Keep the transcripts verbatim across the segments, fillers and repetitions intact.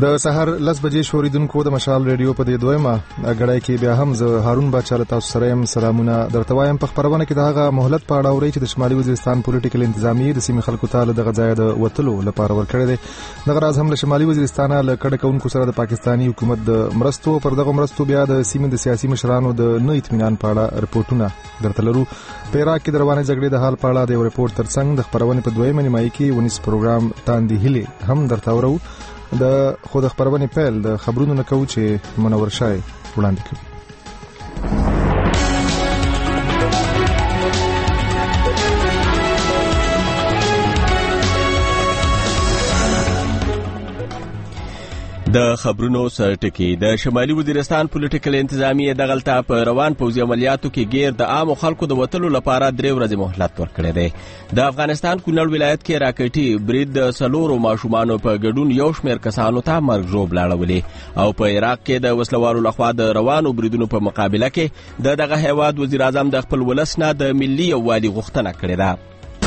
د سحر لس بجې شوریدونکو د مشال ریډیو په دې دویمه غړای کې بیا هم زه هارون باچا تاسو سره يم. سلامونه درته وایم. په خبرونه کې دغه مهلت په اړه اوري چې د شمالي وزیرستان پولیټیکل انتظامیه د سیمې خلکو ته دغه ځای د وټلو لپاره ورکړی دی. دغه راز هم له شمالي وزیرستان له کډه کونکو سره د پاکستانی حکومت د مرستو پر دغه مرستو بیا د سیمې د سیاسي مشرانو د نه اطمینان په اړه رپورټونه درته لرو. په عراق کې د روانې جګړې د حال په اړه د یو رپورټ ترڅنګ د خبرونه په دویمه نیمایي کې ونیس پروګرام تاندې هلي هم درته ورو. د خود خبرونه پیل د خبرونو نه کوي چې منور شای وړاندې کوي. د خبرونو سرټکی د شمالي وزیرستان پولیټیکل انتظامیه د غلطه په روان پوځي عملیاتو کې غیر د عام خلکو د وټلو لپاره درې ورځې مهلت ورکړی دی. د افغانستان کونړ ولایت کې راکټي برید د سلورو ماشومانو په ګډون یو شمېر کسانو ته مرګ ژوب لاړولې او په عراق کې د وسلوالو لخوا د روانو بریدونو په مقابله کې د دغه هیواد وزیر اعظم د خپل ولس نه د ملي یووالي غوښتنه کړې ده.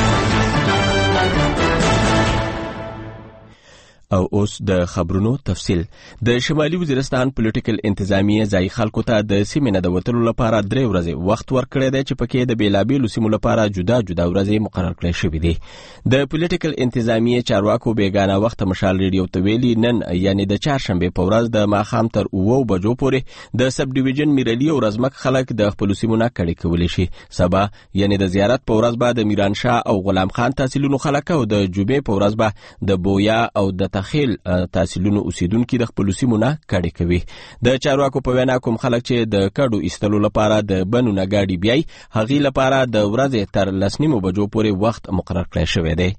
او اوس د خبرونو تفصیل. د شمالي وزیرستان پولیټیکل انتظامیه ځای خلکو ته د سیمې نه د وټلو لپاره درې ورځې وخت ورکړی دی چې پکې د بیلابیلو سیمو لپاره جدا جدا ورځې مقرر کړی شوي دي. د پولیټیکل انتظامیه چارواکو بیګانه وخت مشال ریډیو ته ویلي نن یعنی د چهارشنبې په ورځ د ماښام تر اوو بجو پورې د سب ډیویژن میرعلي او رزمک خلک د خپلو سیمو نه کډې کولی شي. سبا یعنی د زیارت په ورځ به د میرانشاه او غلام خان تحصیلونو خلک او د جمعې په ورځ به د بویا او د خیل تحصیلونو اوسیدونکو د خپل سیمو نه کډې کوي. د چارواکو په وینا کوم خلک چې د کډو ایستلو لپاره د بنو نه گاډي بیاي هغې لپاره د ورځې تر لس نیمو بجو پورې وخت مقرر کړی شوی دی.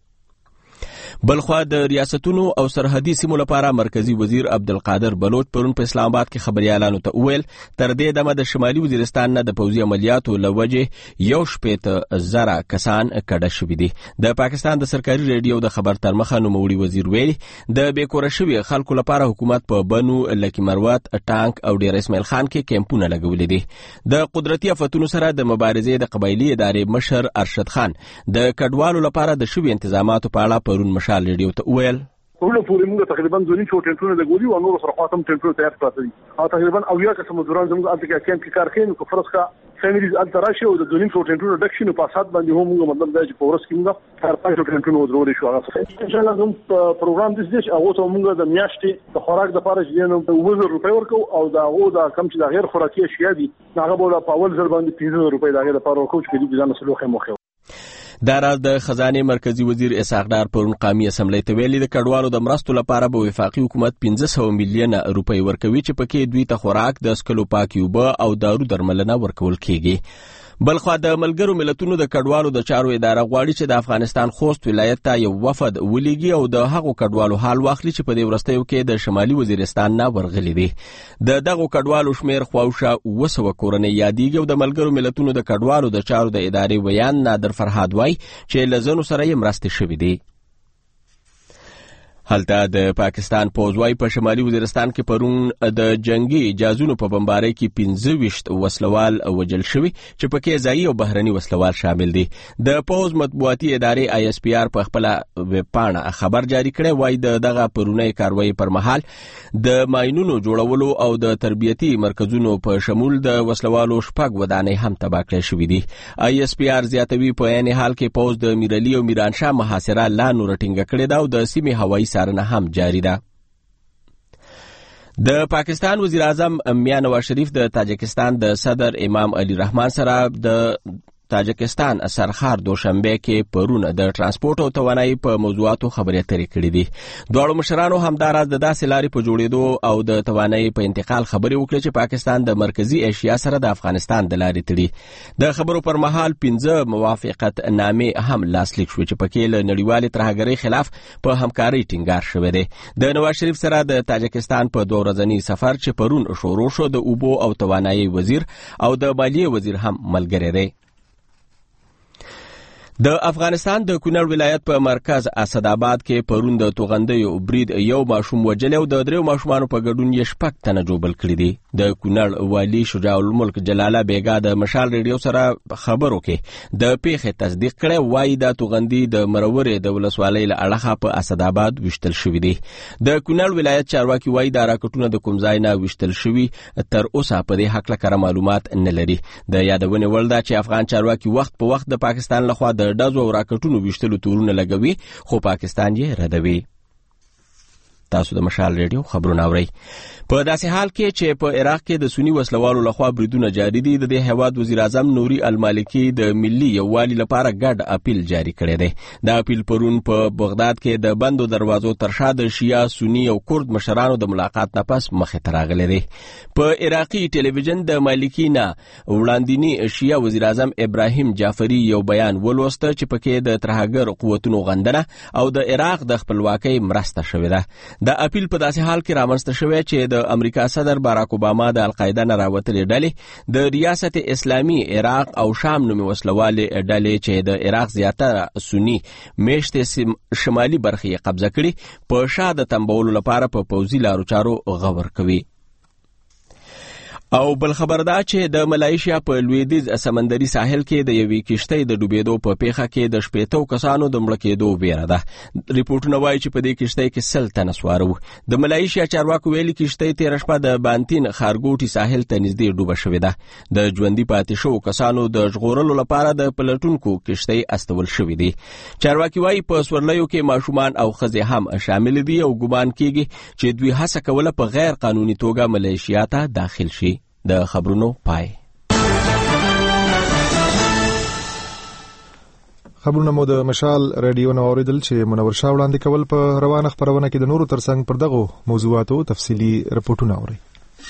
بلخوا د ریاستونو او سرحدي سیمو لپاره مرکزی وزیر عبدالقادر بلوچ پرون په اسلام آباد کې خبريالانو ته وویل تر دې دمه د شمالي وزیرستان نه د پوځي عملیاتو له وجې یو شپېته زره کسان کډه شوي دي. د پاکستان د سرکاري ریډیو د خبر تر مخه نوموړي وزیر ویلي د بېکوره شوي خلکو لپاره حکومت په بنو لکي مروت ټانک او ډیر اسماعیل خان کې کیمپونه لګولي دي. د قدرتي آفتونو سره د مبارزې د قبایلي ادارې مشر ارشد خان د کډوالو لپاره د شوي انتظاماتو په اړه پرون مشال ریډیو ته وویل ټول پورې موږ تقریبا ځونی څو ټینټونه لګولي او نور سره خاطم ټینټونه تیار کړل دي. او تقریبا او یا که مزدوران زموږ انت کې کیمپ کې کار کوي نو فرض کا فیملیز التراشي او د ځونی څو ټینټونه ډکشن په اساس باندې هم موږ مطلب دا چې په ورځ کې موږ هر پنځه ټینټونه وزروري شو. هغه ان شاء الله کوم پروګرام د دې او ته موږ د میاشتې د خوراک د لپاره چې نو وزر روپۍ ورکو او دا او دا کم چې د غیر خوراکي اشیاء دي هغه به په اول ځل باندې پنځه زره روپۍ د غیر لپاره ورکو چې د ځان سلوخه مخه. دا راز د خزانه مرکزی وزیر اسحاق ډار پرون قومي اسمبلی ته ویلي د کډوالو د مرستو لپاره به وفاقي حکومت پنځه سوه میلیونه روپۍ ورکوي چې پکې دوی ته خوراک د سکلو پاکي اوبه او دارو درملنه ورکول کیږي. بلخوا د ملګرو ملتونو د کډوالو د چارو اداره غواړي چې د افغانستان خوست ولایت ته یو وفد ولیږي او د هغو کډوالو حال واخلي چې په دې وروستیو کې د شمالي وزیرستان نه ورغلي دي. د دغو کډوالو شمیر خواوشا اوه سوه کورنۍ یادېږي او د ملګرو ملتونو د کډوالو د چارو د ادارې ویان نادر فرهاد وایي چې له ځینو سره یې مرستې شوي دي. هلته د پاکستان پوځ وايي په شمالي وزیرستان کې پرون د جنگي جازونو په بمبارۍ کې پنځه ویشت وسلوال وژل شوي چې پکې ځایي او بهرني وسلوال شامل دي. د پوځ مطبوعاتي ادارې آی اس پی آر په خپله ویبپاڼه خبر جاری کړی وایي د دغه پرونۍ کاروایي پر مهال د ماینونو جوړولو او د تربیتي مرکزونو په شمول د وسلوالو شپږ ودانۍ هم تباه کړی شوي دي. آی اس پی آر زیاتوي په عین حال کې پوځ د میرعلي او میرانشاه محاصره لا نور ټینګه کړې ده او د سیمې هوایي څارنه هم جاری ده. د پاکستان وزیر اعظم میاں نواز شریف د تاجکستان د صدر امام علی رحمان سره د تاجکستان سرخار دوشنبه کې پرون د ترانسپورت او توانایي په موضوعاتو خبرې اترې کړې دي. دواړو مشرانو همداراز د داسې لارې په جوړېدو او د توانایي په انتقال خبرې وکړې چې پاکستان د مرکزي ایشیا سره د افغانستان د لارې تړي. د خبرو پر مهال پنځه موافقت نامې هم لاسلیک شوې چې پکې له نړیوالې ترهګرۍ خلاف په همکارۍ ټینګار شوی دی. د نواز شریف سره د تاجکستان په دوه ورځني سفر چې پرون شروع شو د اوبو او توانایي وزیر او د مالیې وزیر هم ملګری دی. د افغانستان د کونړ ولایت په مرکز اسداباد کې پرون د توغندیو برید یو ماشوم وجل او د دریو ماشومانو په ګډون یې شپږ تنه جوبل کړي دي. د کونړ والی شجاع الملک جلاله بیګا د مشال ریډیو سره خبرو کې د پیښې تصدیق کړی، وایي دا توغندي د مرورې د ولسوالۍ له اړخه په اسداباد وشتل شوي دي. د کونړ ولایت چارواکي وایي دا راکټونه د کوم ځای نه وشتل شوي تر اوسه په دې هکله کره معلومات نه لري. د یادونې وړ ده چې افغان چارواکي وخت په وخت د پاکستان لخوا د ډزو او راکټونو ویشتلو تورونه لګوي، خو پاکستان یې ردوي. تاسو د مشال ریډیو خبرونه اورئ. په داسې حال کې چې په عراق کې د سنی وسلوالو لخوا بریدونه جاری دي، د دې هیواد وزیر اعظم نوري المالکی د ملي یووالي لپاره ګډ اپیل جاری کړی دی. دا اپیل پرون په بغداد کې د بندو دروازو تر شا د شیعه، سنی او کورد مشرانو د ملاقات نه پس مخې ته راغلی دی. په عراقي ټلویزیون د مالکی نه وړاندینی شیعه وزیر اعظم ابراهیم جعفری یو بیان ولوسته چې پکې د ترهګر قوتونو غندنه او د عراق د خپلواکۍ مرسته شوې ده. د اپیل په داسې حال کې رامنځته شوی چې د امریکا صدر باراک اوباما د القاعده نه راوتلې ډلې د ریاست اسلامي عراق او شام نومي وسلوالې ډلې چې د عراق زیاتره سنی میشتې شمالي برخې قبضه کړي په شا د تنبولو لپاره په پوځي لارو چارو غور کوي. او بل خبر دا چې د ملایشیا په لویدیځ سمندري ساحل کې د یوې کشتۍ د ډوبېدو په پیښه کې د شپېتو کسانو د مړه کېدو ویره ده. ریپورټونه وایي چې په دې کشتۍ کې سل تنه سواره وو. د ملایشیا چارواکو ویلي کشتۍ تېره شپه د بانتین ښارګوټي ساحل ته نږدې ډوبه شوې ده. د ژوندي پاتې شوو کسانو د ژغورلو لپاره د پلټونکو کشتۍ استول شوې دي. چارواکي وایي په سورلیو کې ماشومان او ښځې هم شامل دي او ګمان کېږي چې دوی هڅه کوله په غیر قانوني توګه ملایشیا ته داخل شي. د خبرونو پای. خبرونه مو د مشال ریډیو نو اوریدل چې منور شاه وړاندې کول. په روانه خبرونه کې د نورو ترڅنګ پر دغه موضوعاتو تفصیلی رپورټونه اوري.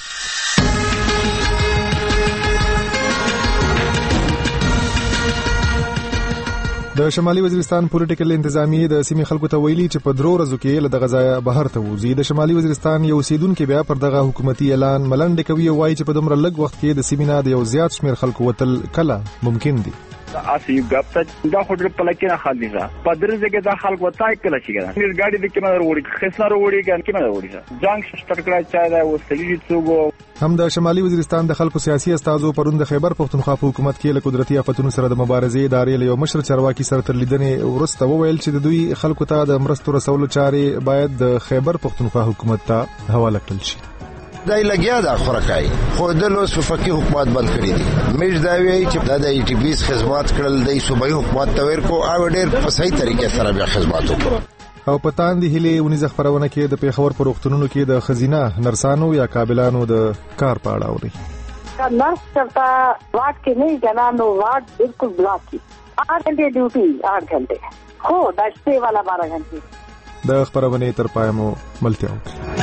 د شمالي وزیرستان پولیټیکل انتظامیه د سیمې خلکو ته ویلي چې په درو ورځو کې له دغه ځایه بهر ته وځي. د شمالي وزیرستان یو اوسیدونکي بیا پر دغه حکومتي اعلان ملنډې کوي او وایي چې په دومره لږ وخت کې د سیمې نه د یو زیات شمېر خلکو وتل کله ممکن دي. اسی ګپتا دا خو په لکه نه خالي ځا په درځه کې دا خلک وتاي کله شي ګره نیر ګاډي د کیمه وروړي خسنه وروړي ګان کیمه وروړي جنگ سټارټ کړای چا دا وسلې څوګو. هم د شمالي وزیرستان د خلکو سیاسي استازو پرون د خیبر پختونخوا په حکومت کې له قدرتي آفتونو سره د مبارزې ادارې له یو مشر چارواکي سره تر لیدنې ورسته وویل چې د دوی خلکو ته د مرستو رسولو چارې باید د خیبر پختونخوا حکومت ته حواله کړل شي. دای لګیا دا خورکای خو د لوس په فقې حکومت بند کړی دي. مېج دا وی چې د ای ټي بي خدمات کړل د صوبایي حکومت تور کو او ډېر په صحیح طریقې سره بیا خدمات وکړو. او پتان دی هلي ونیزه خبرونه کې د پیښور پر وختونو کې د خزینه نرسانو یا کابلانو د کار پاړه اوري. نرس چرتا واټ کې نه جنانو واټ بالکل بلاک کی आठ घंटे ड्यूटी आठ घंटे हो دشته والا بارہ घंटे. د خبرونه تر پایمو ملتیا وکړي.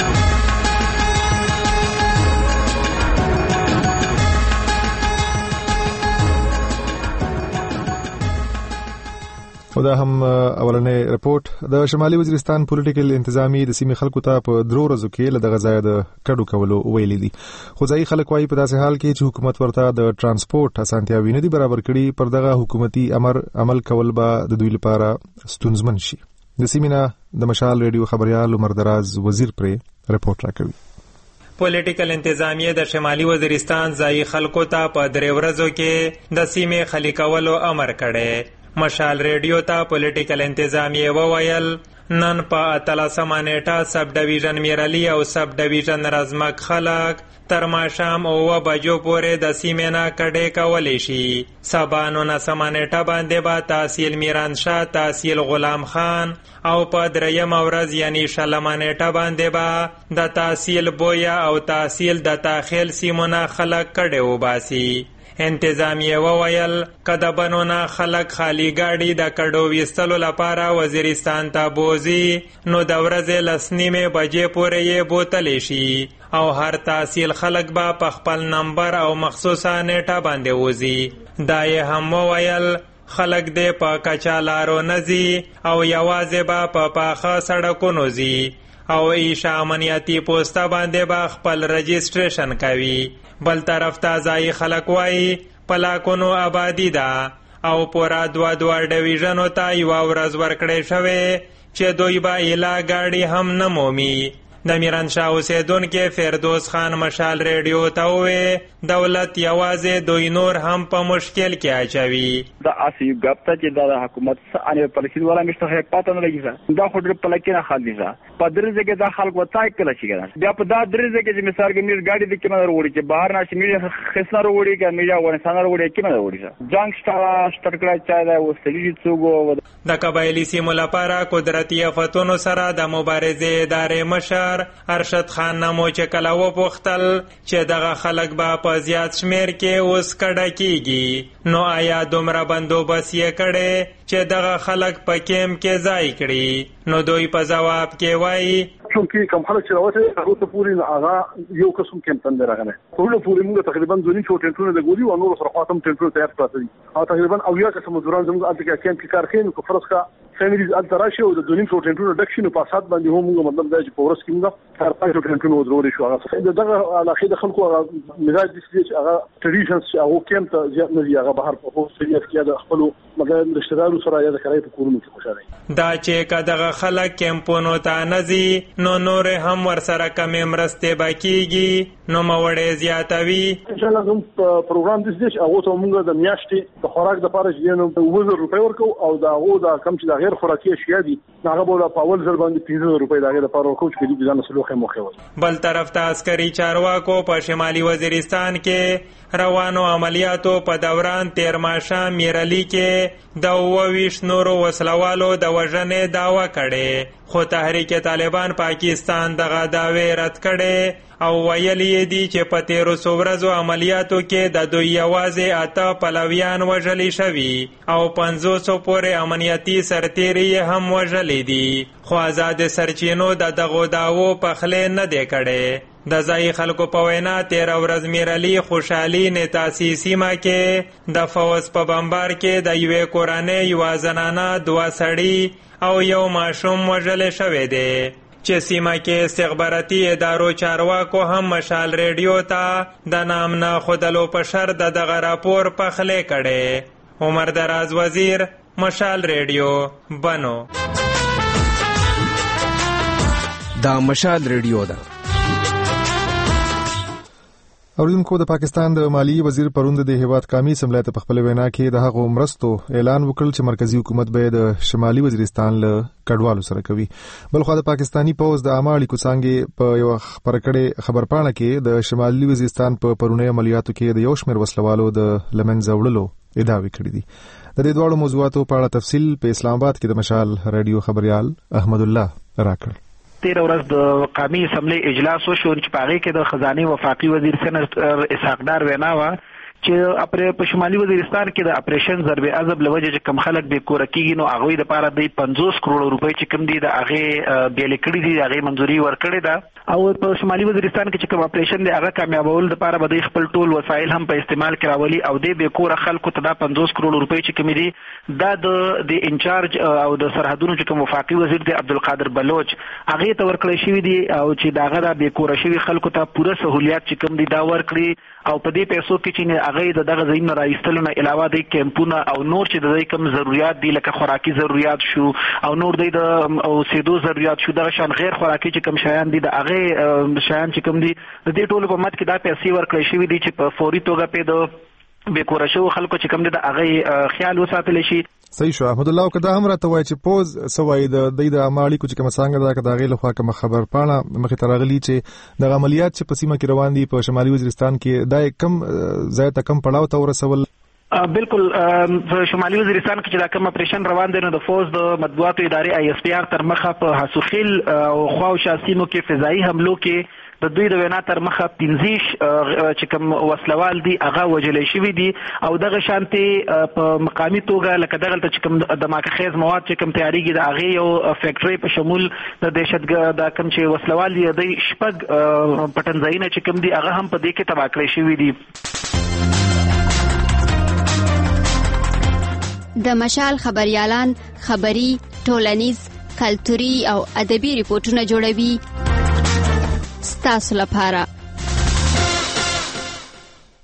او دا هم اولنې رپورت. د شمالي وزیرستان پولیټیکل انتظامی د سیمې خلکو ته په درو ورځو کې له دغه ځای د کډو کولو ویلي دي. خو ځایي خلک وایي په داسې حال کې چې حکومت ورته د ترانسپورت اسانتیاوې نه دي برابر کړي، پر دغه حکومتي امر عمل کول به د دوی لپاره ستونزمن شي. د سیمې نه د مشال ریډیو خبريال عمر دراز وزیر پرې رپورت راکوي. پولیټیکل انتظامیه د شمالي وزیرستان ځایي خلکو ته په درې ورځو کې د سیمې خالی کولو امر کړی. مشال ریډیو ته پولیټیکل انتظامیه وویل نن په اتلسمه نیټه سب ډیویژن میرالی او سب ډیویژن رزمک خلک تر ماښام اوه بجو پورې د سیمې نه کډې کولی شي. سبا نولسمه نیټه باندې به تحصیل میرانشاه، تحصیل غلام خان او په درېیمه ورځ یعنی شلمه نیټه باندې به د تحصیل بویا او تحصیل د تاخیل سیمونه خلک کډې وباسي. انتظامیه وویل که د بنو نه خلک خالی ګاډي د کډو ویستلو لپاره وزیرستان ته بوځي نو د ورځې لس نیمې بجې پورې یې بوتلی شي او هر تحصیل خلک به په خپل نمبر او مخصوصه نیټه باندې وځي. دا یې هم وویل خلک دې په کچا لارو نه ځي او یوازې به په پاخه سړکونو ځي او ایشا امنیتی پوسټه باندې به خپل رجسټریشن کوي. بل طرف ته ځایي خلک وایي په لاکونو آبادي ده او پورا دوه دوه ډیویژنو ته یوه ورځ ورکړې شوې چې دوی به ایله ګاډي هم نه مومي. د میرانشاه اوسیدونکي فردوس خان مشال ریډیو ته وویل دولت یوازې دوی نور هم په مشکل کې اچوي. دا اسی ګپته چې د حکومت څخه پالیسي ولا مشته پاتې نه لګي دا خو ډېر پلکې نه خالي ځه په درځه کې دا خلک وتاي کله شي ګرځي بیا په دا درځه کې چې مثال کې میر ګاډي د کیمه وروړي چې بهر ناشي میر خسنه وروړي کې میر افغانستان وروړي کیمه وروړي جنگ سټا سټکړه چا دا وسلې څوګو د قبایلی سیمو لپاره قدرتي آفتونو سره د مبارزې ادارې مشر ارشد خان نامو چې کله وپوښتل چې دغه خلک به په زیات شمیر کې اوس کډه کیږي نو آیا دومره بندوبست یې کړی چې دغه خلک په کیمپ کې ځای کړي نو دوی په جواب کې وایي چونکی کم خلک چې راوته هغه ته پوری نه هغه یو قسم کیمپ تند راغله ټول پوری موږ تقریبا ځونی څو ټنټونه د ګوري او نور سره خاطم ټنټونه تیار پاتې دي او تقریبا او یا قسم مزدوران زموږ الته کې کیمپ کې کار کوي نو فرض کا فیملیز التراشي او د ځونی څو ټنټونه ډکشن په اساس باندې هم موږ مطلب دا چې په ورس کې موږ هر پنځه ټنټونه ضروري شو هغه دغه علاقه د خلکو مزاج دي چې هغه ټریډیشنز هغه کیمپ ته زیات نه دی هغه بهر په سریت کې د خپل مګر رشتہدارو سره یا د کرای په کورونو کې خوشاله دا چې کداغه خلک کیمپونو ته نزي نو نور هم ورسره کمې مرستې باکیږي نو موړې زیاتوي. ان شاء الله کوم پروګرام د دې هغه ته موږ د میاشتې د خوراک د پاره چې نو دوه زره روپۍ ورکو او دا هغه د کم چې د غیر خوراکي اشیاء دي هغه بوله په اول ځل باندې پنځه زره روپۍ د غیر لپاره ورکو چې د ځان سلوخه مخه. بل طرف ته عسکري چارواکو په شمالي وزیرستان کې روانو عملیاتو په دوران تیر ماښام میرعلی کې د اووه ویشت نورو وسلوالو د وژنې دعوه کړې خو تحریک طالبان پاکستان دغه دعوې رد کړې او ویلي دي چې په تیرو څو ورځو عملیاتو کې د دوی یوازې اته پلویان وژلي شوي او پنځوسو پورې امنیتي سرتیري هم وژلي دي خو آزاد سرچینو د دغو دعوو پخلی نه دی کړی. د ځایي خلکو په وینا تیره ورځ میرعلی خوشحالي نتاسي سیمه کې د فوز په بمبار کې د یوې کورنۍ یوه زنانه دوه سړي او یو ماشوم وژلی شوی دی چې سیمه کې استخباراتي ادارو چارواکو هم مشال ریډیو ته د نام نه ښودلو په شر د دغه راپور پخلی کړی. عمر دراز وزیر مشال ریډیو بنو. دا مشال ریډیو ده. اوریدونکو د پاکستان د مالیې وزیر پروند د هیواد قومي اسمبلی ته په خپل وینا کې د هغو مرستو اعلان وکړ چې مرکزی حکومت به د شمالي وزیرستان له کډوالو سره کوي. بلخو د پاکستانی پوز د عامه اړیکو څانګې په یو خبرکړې خبرپاڼه کې د شمالي وزیرستان په پرونی عملیاتو کې د یو شمېر وسلوالو د لمنځه وړلو ادعاوې کړې دي. د دې دواړو موضوعاتو په اړه تفصیل په اسلام آباد کې د مشال رادیو خبريال احمد الله راکړ. تیر ورځ د قومي اسمبلی اجلاس وشو چې په هغه کې د خزانه وفاقي وزیر سېناتور اسحاق ډار وینا و چې اپره په شمالي وزیرستان کې د اپریشن ضرب عذاب لوجه چې کم خلک به کور کېږي نو هغه د لپاره د پنځوس کروڑ روپۍ چې کم دي د هغه بیل کړي دي هغه منځوري ورکړي ده او په شمالي وزیرستان کې چې کوم اپریشن دی هغه کامیابول د لپاره به خپل ټول وسایل هم په استعمال کراولي او د به کور خلکو ته د پنځوس کروڑ روپۍ چې کم دي دا د د انچارج او د سرحدونو چې کوم وفاقي وزیر دی عبدالقادر بلوچ هغه ته ورکړی شوی دی او چې داغه د به کور شوی خلکو ته پوره سہولیات چې کم دي دا ورکړي او په دې پیسو کې چې هغه د دغه ځایونو راایستلو نه علاوه د کیمپونه او نور چې د دې کم ضرورت دي لکه خوراکي ضرورت شو او نور د اوسېدو ضرورت شو دغه شان غیر خوراکي چې کم شیان دي د هغه شیان چې کم دي د دې ټولو په مت کې دا پیسې ورکړل شوی دي چې په فوري توګه په د بیکور شو خلکو چې کم دي د هغه خیال وساتل شي. صحیح شو احمد الله کدا هم راته وای چې پوز سوای د د عملی کو چې کوم څنګه دا کدا غي لخوا کوم خبر پاڼه مخې ترغلی چې د عملیات چې په سیمه کې روان دي په شمالي وزیرستان کې دا کم زیات کم پړاو ته ورسول. بالکل په شمالي وزیرستان کې چې دا کوم اپریشن روان دي نو د فوز د مطبوعاتو ادارې آی اس پی آر تر مخه په حسوخیل او خواو شاسینو کې فضائي حملو کې د دوی د وینا تر مخه پنځیش چې کوم وسلوال دي هغه وجلې شوی دي او دغه شانتي په مقامی توګه لکه دغه چې کوم د دماکه خیز مواد چې کوم تیاریږي د هغه یو فیکټري په شمول د دهشتګرد د کوم چې وسلوال دي د شپږ پټنځایونه چې کوم دي هغه هم په دې کې تباه کړی شوی دي. د مشال خبريالان خبري ټولنیز کلتوري او ادبي ریپورتونه جوړوي ستاسو لپاره.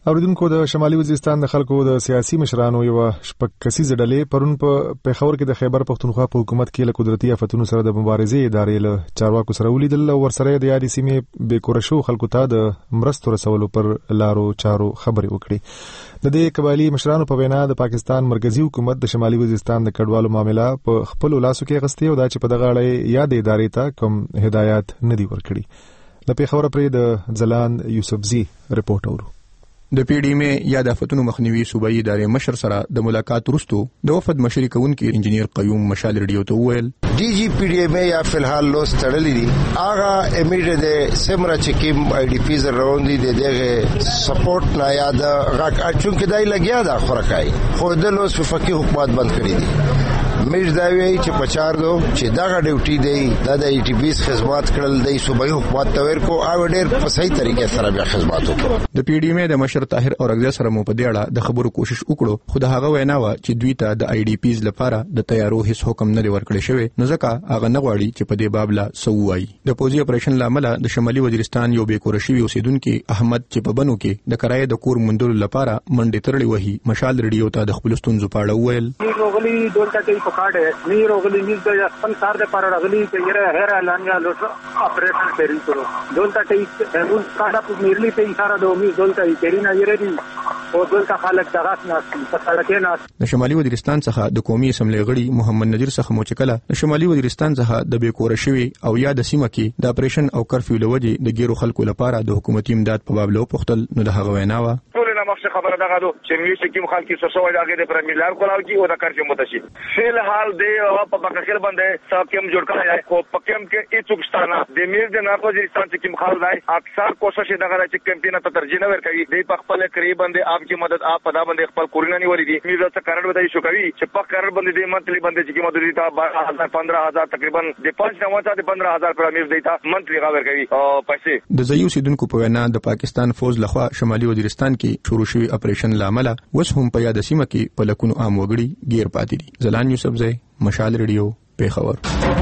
اوریدونکو د شمالي وزیرستان د خلکو د سیاسي مشرانو یو شپږ کسیزه ډلې پرون په پیښور کې د خیبر پښتونخوا په حکومت کې له قدرتي آفتونو سره د مبارزې ادارې له چارواکو سره ولیدل او ورسره د یادې سیمې بې کوره شو خلکو ته د مرستو رسولو پر لارو چارو خبرې وکړي. د دې قبایلي مشرانو په وینا د پاکستان مرکزی حکومت د شمالي وزیرستان د کډوالو معاملې په خپل لاسو کې غستې او دا چې په دغه اړه یاد ادارې ته کوم هدایت نه دی ورکړي. د پیښور پرې د ځلان یوسفزي رپورټ اورو. د پی ډی ایم یا د آفتونو مخنیوي صوبایي ادارې مشر سره د ملاقات وروسته د وفد مشري کوونکي انجنیر قیوم مشال ریډیو ته وویل ډي جی پی ډی ایم یا فلحال لوس تړلې دي هغه امیډ د سمرا چکیم آی ډی پی زروندي د دغه سپورټ نه یاد غاک چونکه دای لګیا دا خورکای خو د لوس په فقې حکومت بند کړی دي. مېج دا وی چې پچار دو چې دغه ډیوټي دی د ای ټي پی خدمات کړل دی صوبایي حکومت تور کو او ډېر په صحیح طریقې سره بیا خدمات وکړو. د پی ډی ایم د مشر طاهر اورغزی سره مو په دې اړه د خبرو کوشش وکړو خو د هغه وینا و چې دوی ته د ای ډي پیز لپاره د تیارو هیڅ حکم نه ورکړی شوی نو ځکه هغه نه غواړي چې په دې باب لا سووایي. د پوزي اپریشن لامل د شمالي وزیرستان یو بې کور شوی اوسیدونکو احمد چې په بنو کې د کرایې د کور مندل لپاره منډې ترړې وهي مشال ریډیو ته د خپل ستونزو په اړه وویل روغلی دولت ته په کاډه نه روغلی نیز د خپل کار د پر راغلی چې یره هر اعلان یا لوټ اپریشن پیری کړو دولت ته هغه کاډه په میرلی ته اشاره د امید دولت ته پیرینا یره دي او دولت خلک دغه ناس په سړکې ناس. د شمالي وزیرستان څخه د قومي اسمبلی غړي محمد نذیر څخه موچکله د شمالي وزیرستان څخه د بې کور شوی او یا د سیمه کې د اپریشن او کرفیو لوجي د ګیرو خلکو لپاره د حکومتي امداد په باب له پختل نو د هغه وینا و مخشه خبره دغه دو چې میوسه کوم خلک څه سوال هغه د پرمیلار کولاو کی او د کارچ متشي فل حال دی او په بکخیر باندې صاحب کوم جوړ کړی کو پکم کې ایڅوکستانه د میر د ناپوزیشن چې کوم خال دی اکثر کوشش دغه چې کمپینه ته ترجیح نه ورکوي د په خپل قریب باندې اپ کی مدد اپ پدا باندې خپل کورونه نیولې دي میر څه کارډ ودای شو کوي چې په کارډ باندې د منتلی باندې چې مدد دیتا بارہ ہزار پندرہ ہزار تقریبا د پنځه نوته د پندرہ ہزار پر میر دیتا منتلی غاور کوي او پیسې د زیو سیدونکو په وینا د پاکستان فوج لخوا شمالي وزیرستان کې شروع شوی اپریشن لامل وس هم په یاد سیمه کې په لکونو عام وګړي غیر پاتې دي. زلان یوسفزی مشال ریډیو پیښور.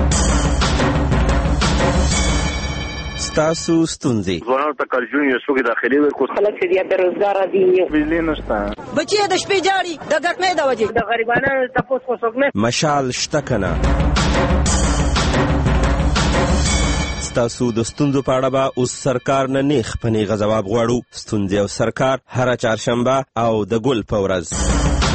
ستاسو ستونزې ځوانانو ته کارجون یو څوک داخلي ورکو خلک چې بې روزګار دي بجلی نشته بچي د شپې جاړي د ګرمۍ د وجې د غریبانو تاسو کو څوک نه مشال شته کنه ستاسو د ستونزو په اړه به اوس سرکار نه نیخ په نیغه ځواب غواړو. ستونزې او سرکار هره چهارشنبه او د ګل په ورځ.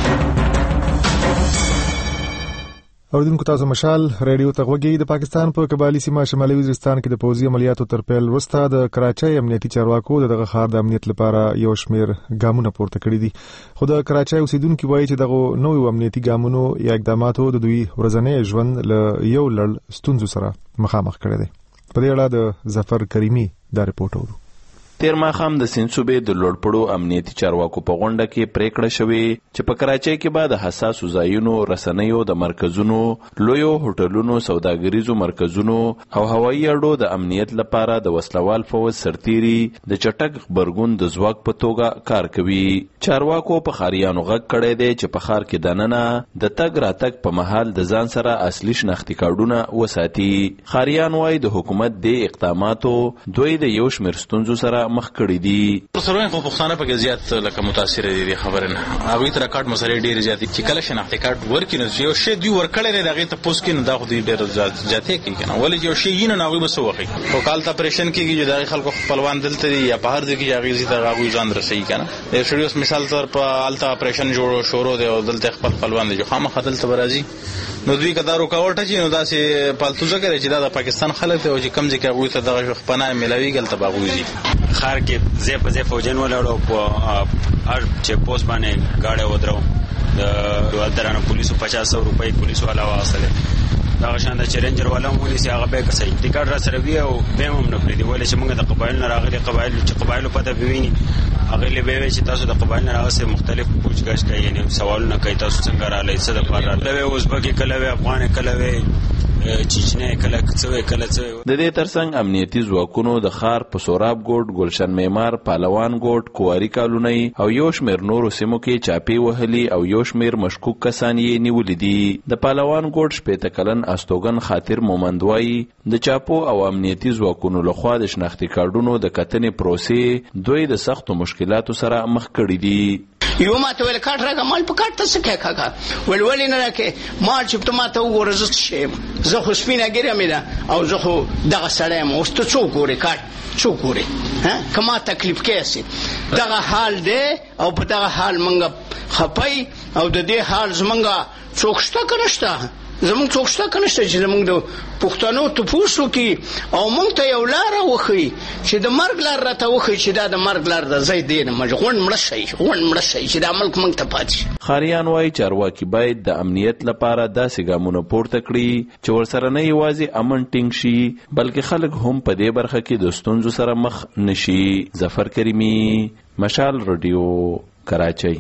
اوریدونکو تاسو مشال ریډیو ته غوږی. د پاکستان په قبایلی سیمه شمالي وزیرستان کې د پوځي عملیاتو تر پیل وروسته د کراچۍ امنیتي چارواکو دغه ښار د امنیت لپاره یو شمېر ګامونه پورته کړي دي خو د کراچۍ اوسیدونکو وایي چې دغه نوې امنیتي ګامونو یا اقداماتو د دوی ورځنی ژوند له یو لړ ستونزو سره مخامخ کړي دي. په دې اړه د ظفر کریمي دا رپورټ اورو. تیر ماښام د سیند صوبې د لوړپوړو امنیتي چارواکو په غونډه کې پریکړه شوې چې په کراچۍ کې به د حساسو ځایونو رسنیو د مرکزونو لویو هوټلونو سوداګریزو مرکزونو او هوایي اډو د امنیت لپاره د وسلوال فوج سرتیري د چټک خبرګون د ځواک په توګه کار کوي. چارواکو په ښاریانو غږ کړی دی چې په ښار کې دننه د تګ راتګ په مهال د ځان سره اصلي شناختي کارډونه وساتي. ښاریان وایي د حکومت د اقداماتو دوی د یو شمېر ستونزو سره مخ کړی دي. سروین خو پښتانه په زیات لکه متاثر دي خبره نه هغه تر کارت مسلې ډېر زیات چې کله شناخت کارت ورکینې یو شی دی ورکړل نه دغه ته پوس کې نه دا خو ډېر زیات زیاتې کوي کنه ولې یو شی نه ناوي بس وخی او کال ته اپریشن کېږي چې دغه خلکو خپلوان دلته یا په هر ځای کې هغه زی ته هغه ځان رسېږي کنه د شریوس مثال تر په الته اپریشن جوړ شروع دی او دلته خپل خپلوان دي خامخ دلته برازي نو دوی کدارو کاوټه چې نو داسې پالتو ځکه چې دا د پاکستان خلک ته او چې کم ځکه غوي ته دغه خپنه ملاوي ګل تباغوزي خار کې زه په زه فوجن ولړو په هر چیک پوسټ باندې گاډي ودرو د ولدرانو پولیسو پچاس سو روپۍ پولیسو والا واصله دا شان د چیلنجر والا مونږ سي هغه به کسي ټیکټ را سره وی او به هم نه پریدي ولې چې موږ د قبایل نه راغلي قبایل چې قبایل په ته ویني هغه له به چې تاسو د قبایل نه راغسه مختلف پوښتنه کوي یعنی سوالونه کوي تاسو څنګه را لای څه د پاره له اوزبکی کله وی افغان کله وی چیچنه کله څه کله څه. د دې ترڅنګ امنیتي ځواکونو د خار په سوراب ګوټ، ګلشن معمار، پهلوان ګوټ، کواری کالونی او یو شمېر نورو سیمو کې چاپی وهلي او یو شمېر مشکوک کسان یې نیولي دي. د پهلوان ګوټ شپېته کلن استوګن خاطر مومند وایي د چاپو او امنیتي ځواکونو لخوا د شناختي کارډونو د کتنې پروسې دوی د سختو مشکلاتو سره مخ کړي دي. یو ماته ویل کارت راکړه، مال په کارت ته څه کوې کاکا؟ ویل ولې نه راکړې؟ مال چې ته ماته وګوره زه څه شی یم، زه خو سپینه ږیره مې ده او زه خو دغه سړی یم. اوس ته څوک ګورې کارت څوک ګورې؟ که ما تکلیف کیسې دغه حال دی او په دغه حال موږ خپی او د دې حال زموږ څوک شته که نشته؟ زمونږ څوک شته که نشته چې زمونږ د پښتنو تپوس وکړي او موږ ته یو لاره وښیي چې د مرګ لار راته وښیي چې دا د مرګ لار ده، زه یې دې نه مړ غونډ مړه شئ غونډ مړه شئ چې دا ملک موږ ته پاتې شي. خاریان وایي چارواکي باید د امنیت لپاره داسې ګامونه پورته کړي چې ورسره نه یوازې امن ټینګ شي بلکې خلک هم په دې برخه کې د ستونزو سره مخ نشي. ظفر کریمي، مشال رادیو، کراچۍ.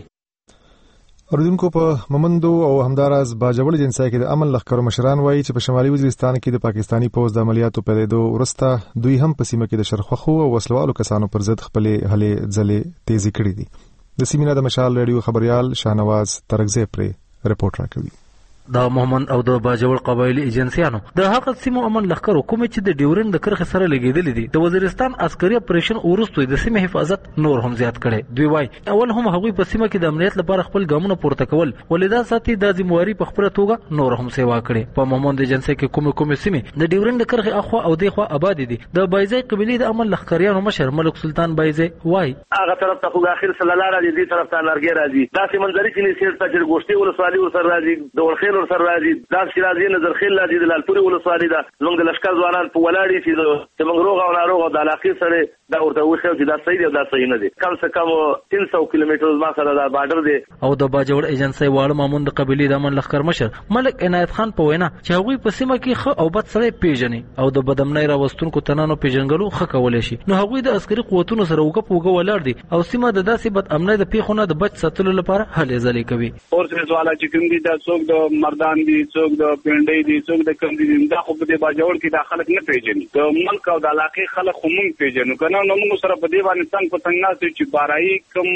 اوریدونکو په ممندو او همداراز باجوړ جنسای کې د امن لښکرو مشران وایي چې په شمالي وزیرستان کې د پاکستانی پوځ د عملیاتو پیلېدو وروسته دوی هم په سیمه کې د شرخوخو او وسلوالو کسانو پر ضد خپلې هلې ځلې تیزی کړې دي. د سیمې نه د مشال رادیو خبريال شاهنواز ترکزی پرې رپورټ راکوي. د مومند او د باجوړ قبایلی ایجنسیانو د هغه سیمو امن لښکرو کوم چې د ډیورن د کرخ سره لګیدل دي د وزیرستان عسکري اپریشن ورستوي د سیمه حفاظت نور هم زیات کړي. دوی وايي اول هم هغوی په سیمه کې د امنیت لپاره خپل ګامونه پورته کول ولیدا ساتي د ذمہواری په خپل توګه نور هم سیوا کړي. په مومند ایجنسی کې کوم کوم سیمه د ډیورن د کرخ اخوا او د خوا آباد دي. د بایزي قبيله د امن لښکریانو مشر ملک سلطان بایزي وايي هغه طرف ته خو اخر صلی الله علیه دې طرف ته لارګي راځي داسې منځري چې سیر ته چې ګوشتي ولسوالي ور سره راځي د ورخیل ور سره راځي دا شیرازي نظر خیل راځي د لالپوري ولسوالي دا زموږ د لشکر ځوانان په ولاړی چې موږ روغ او ناروغ د علاقې سره دا ورته وښیو چې دا صحیح دی او دا صحیح نه دی. کم څه کم تین سو کیلومتر ما سره دا بارډر دی. او د باجوړ ایجنسی واړه مامون د قبيله د امن لښکر مشر ملک عنایت خان په وینا چې هغوی په سیمه کې خو او بد سره پیژني او د بدامنۍ راوستونکو تنانو پیژنګلو خه کولای شي. نو هغوی د عسکري قوتونو سره وګپ وګ ولاړ دي او سیمه د داسې بد امنۍ د پیښونو د بچ ساتلو لپاره هلې ځلې کوي. اور سواله چې کوم دي د څوک د مردان دي څوک د پنډۍ دي څوک د کم دي دا خو په باجوړ کې د خلک نه پیژني. د ملک او د علاقې خلک خو مونږ پیژنو کنه نو موږ سره په دې باندې څنګه په څنګه چې بارای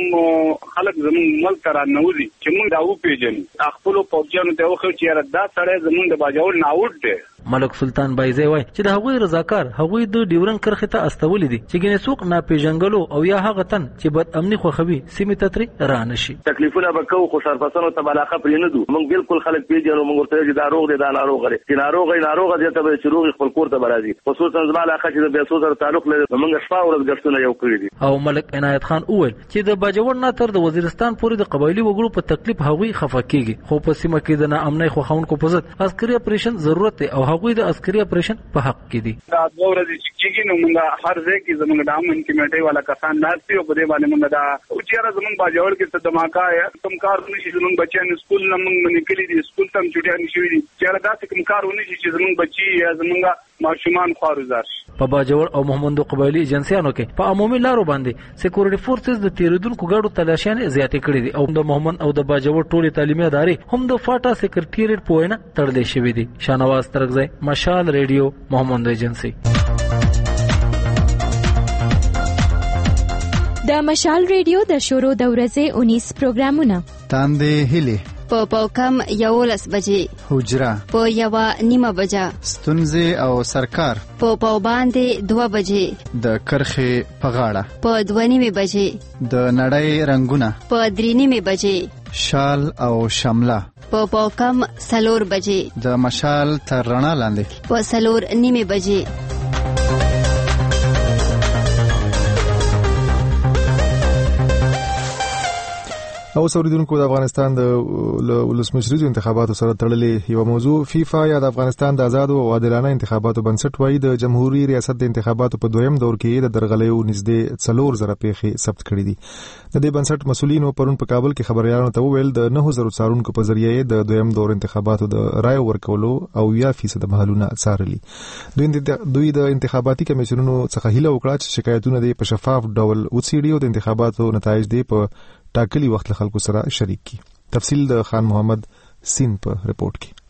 کوم خلک زموږ ملک را نوځي چې موږ دا و پیژنو خپل پوجانو ته وخت چې دا سړی زموږ د باجوړ ناوډ دی. ملک سلطان بایزي وای چې د هغوی رضاکار هغوی د ډیورن کرخه ته استولې دي چې ګنې څوک نه پیژنګلو او یا هغه تن چې بد امني خوخوي سیمه تتري را نشي. تکلیفونه به کو خو سرپسنو ته علاقه پرې نه دو موږ بالکل خلک پیژنو موږ ته چې دا روغ دی دا ناروغ دی چې ناروغ ناروغ دی ته چې روغ خپل کور ته برازي خصوصا زما علاقه چې د بیسو سره تعلق لري موږ شپه ورځ ګرځونه یو کړی دي. او ملک عنایت خان اول چې د باجوړ نه تر د وزیرستان پورې د قبایلی وګړو په تکلیف هغوی خفه کیږي خو په سیمه کې د نه امنۍ خو خاونکو په ضد عسکري اپریشن ضرورت دی او هغوی د عسکري اپریشن په حق کې دي. دا دوه ورځې چې کېږي نو موږ هر ځای کې زموږ د امن کمیټې والا کسان ناشتي او په دې باندې موږ دا او چې زموږ باجوړ کې څه دماکا یا کوم کار نشي زموږ بچیان سکول نه موږ نکلي دي سکول ته چټیان نشي دي چې دا څه کوم کار ونه شي چې زموږ بچي یا زموږ ماشومان خوارزار شي. په باجوړ او محمد قبایلی ایجنسیانو کې په عمومي لارو باندې سکیورټي فورسز د تیریدونکو ګاډو تلاشیان زیاتې کړې دي او د محمد او د باجوړ ټولې تعلیمي ادارې هم د فاټا سکرټریټ په وینا تړلې شوې دي. شاهنواز ترکزی، مشال ریډیو، محمد ایجنسی. د مشال ریډیو د شروع د ورځې اونیس پروګرامونه تاندې هلي په پاوکم یولس بجې حجره په یوه نیمه بجه ستونزې او سرکار په پاو باندې دوه بجې د کرخې په غاړه په دوه نیمه بجې د نړۍ رنگونه په درې نیمه بجې شال او شمله په پاوکم سلور بجې د مشال تر رڼا لاندې په سلور نیمه بجې. او اوریدونکو د افغانستان د ولسمشریزو انتخاباتو سره تړلې یو موضوع فیفا یا د افغانستان د آزاد او عادلانه انتخاباتو بنسټ وایي د جمهوریت ریاست د انتخاباتو په دویم دور کې د درغلیو نږدې څلور زره پیښې ثبت کړې دي. د دې بنسټ مسولینو پرون په کابل کې خبريالانو ته وویل د نه زره څارونکو په ذریعه د دویم دور انتخاباتو د رای ورکولو او یا فیصد محلونه څارلي. دوی د انتخاباتي کمیسیونونو څخه هیله وکړه چې شکایتونه د په شفاف ډول وڅېړي او د انتخاباتو نتایج د په ټاکلي وخت له خلکو سره شریک کی. تفصیل د خان محمد سین په رپورت کې.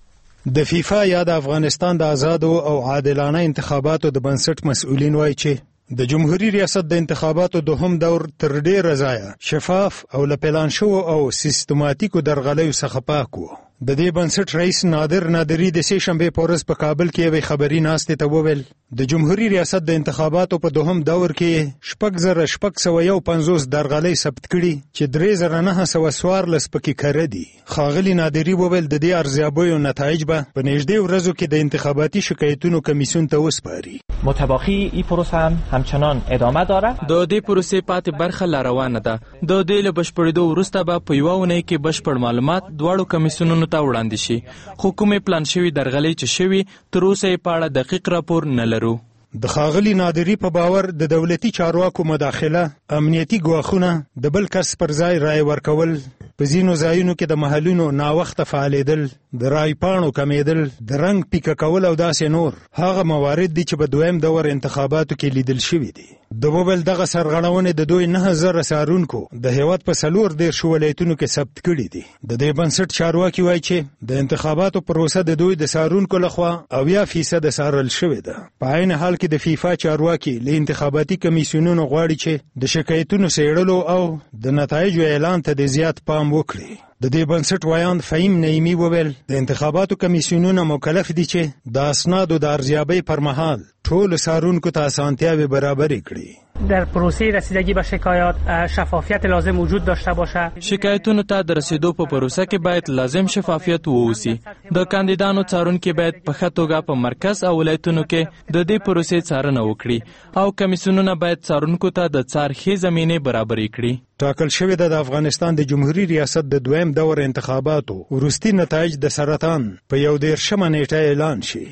د فیفا یا د افغانستان د آزادو او عادلانه انتخاباتو د بنسټ مسؤلین وایي چې د جمهوریت ریاست د انتخاباتو دوهم دور تر ډیره ځایه شفاف او له پلان شوو او سیستماتیکو درغلیو څخه پاک و. د دې بنسټ رئیس نادر نادری د سې شنبې په ورځ په کابل کې یوې خبري ناستې ته وویل د جمهوریت ریاست د انتخاباتو په دوهم دور کې شپږ زره شپږ سوه یو پنځوس درغلۍ ثبت کړي چې درې زره نهه سوه څوارلس پکې کره دي. ښاغلي نادري وویل د دې ارزیابیو نتایج به په نږدې ورځو کې د انتخاباتي شکایتونو کمیسیون ته وسپاري. متباقی این پروسه هم همچنان ادامه داره. د دې پروسې پاتې برخه لا روانه ده. د دې له بشپړېدو وروسته به په یوه اونۍ کې بشپړ معلومات دواړو کمیسیونونو ته وړاندې شي. خو کومې پلان شوي درغلۍ چې شوي تر اوسه یې په اړه دقیق راپور نه لرو. د ښاغلي نادري په باور د دولتي چارواکو مداخله، امنیتي ګواښونه، د بل کس پر ځای رای ورکول، په ځینو ځایونو کې د محلونو ناوخته فعالېدل، د رای پاڼو کمیدل، د رنګ پیکه کول او داسې نور هغه موارد دي چې په دویم دور انتخاباتو کې لیدل شوي دي. د وبل دغه سرغړونې د دوی نهه زره څارونکو د هیواد په څلور دېرشو ولایتونو کې ثبت کړي دي. د دې بنسټ چارواکي وایي چې د انتخاباتو پروسه د دوی د څارونکو لخوا اویا فیصده څارل شوې ده. په عین حال کې د فیفا چارواکي له انتخاباتي کمیسیونونو غواړي چې د شکایتونو څېړلو او د نتایجو اعلان ته د زیات پام وکړي. د دې بنسټ وایان فهیم نعیمي وویل د انتخاباتو کمیسیونونه مکلف دي چې د اسنادو د ارزیابۍ پر مهال ټولو څارونکو ته اسانتیاوې برابرې کړي. در پروسه رسیدگی به شکایات شفافیت لازم وجود داشته باشه. شکایتونو ته د رسیدو په پروسه کې باید لازم شفافیت ووسی. د کاندیدانو څارونکي باید په ښه توګه په مرکز او ولایتونو کې د دې پروسې څارنه وکړي او کمیسیونونه باید څارونکو ته د څار ښې زمینې برابرې کړي. ټاکل شوې ده د افغانستان د جمهوریت ریاست د دویم دور انتخاباتو وروستي نتایج د سرطان په یو دېرشمه نیټه اعلان شي.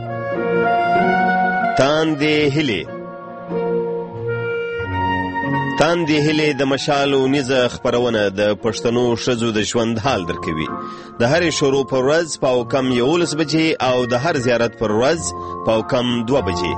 تاندې هیلې تاندې هیلې د مشال اونیزه خپرونه د پښتنو ښځو د ژوند حال درکوي. د هرې شروع پر ورځ په کم یولس بجې او د هر زیارت پر ورځ په کم دوه بجې.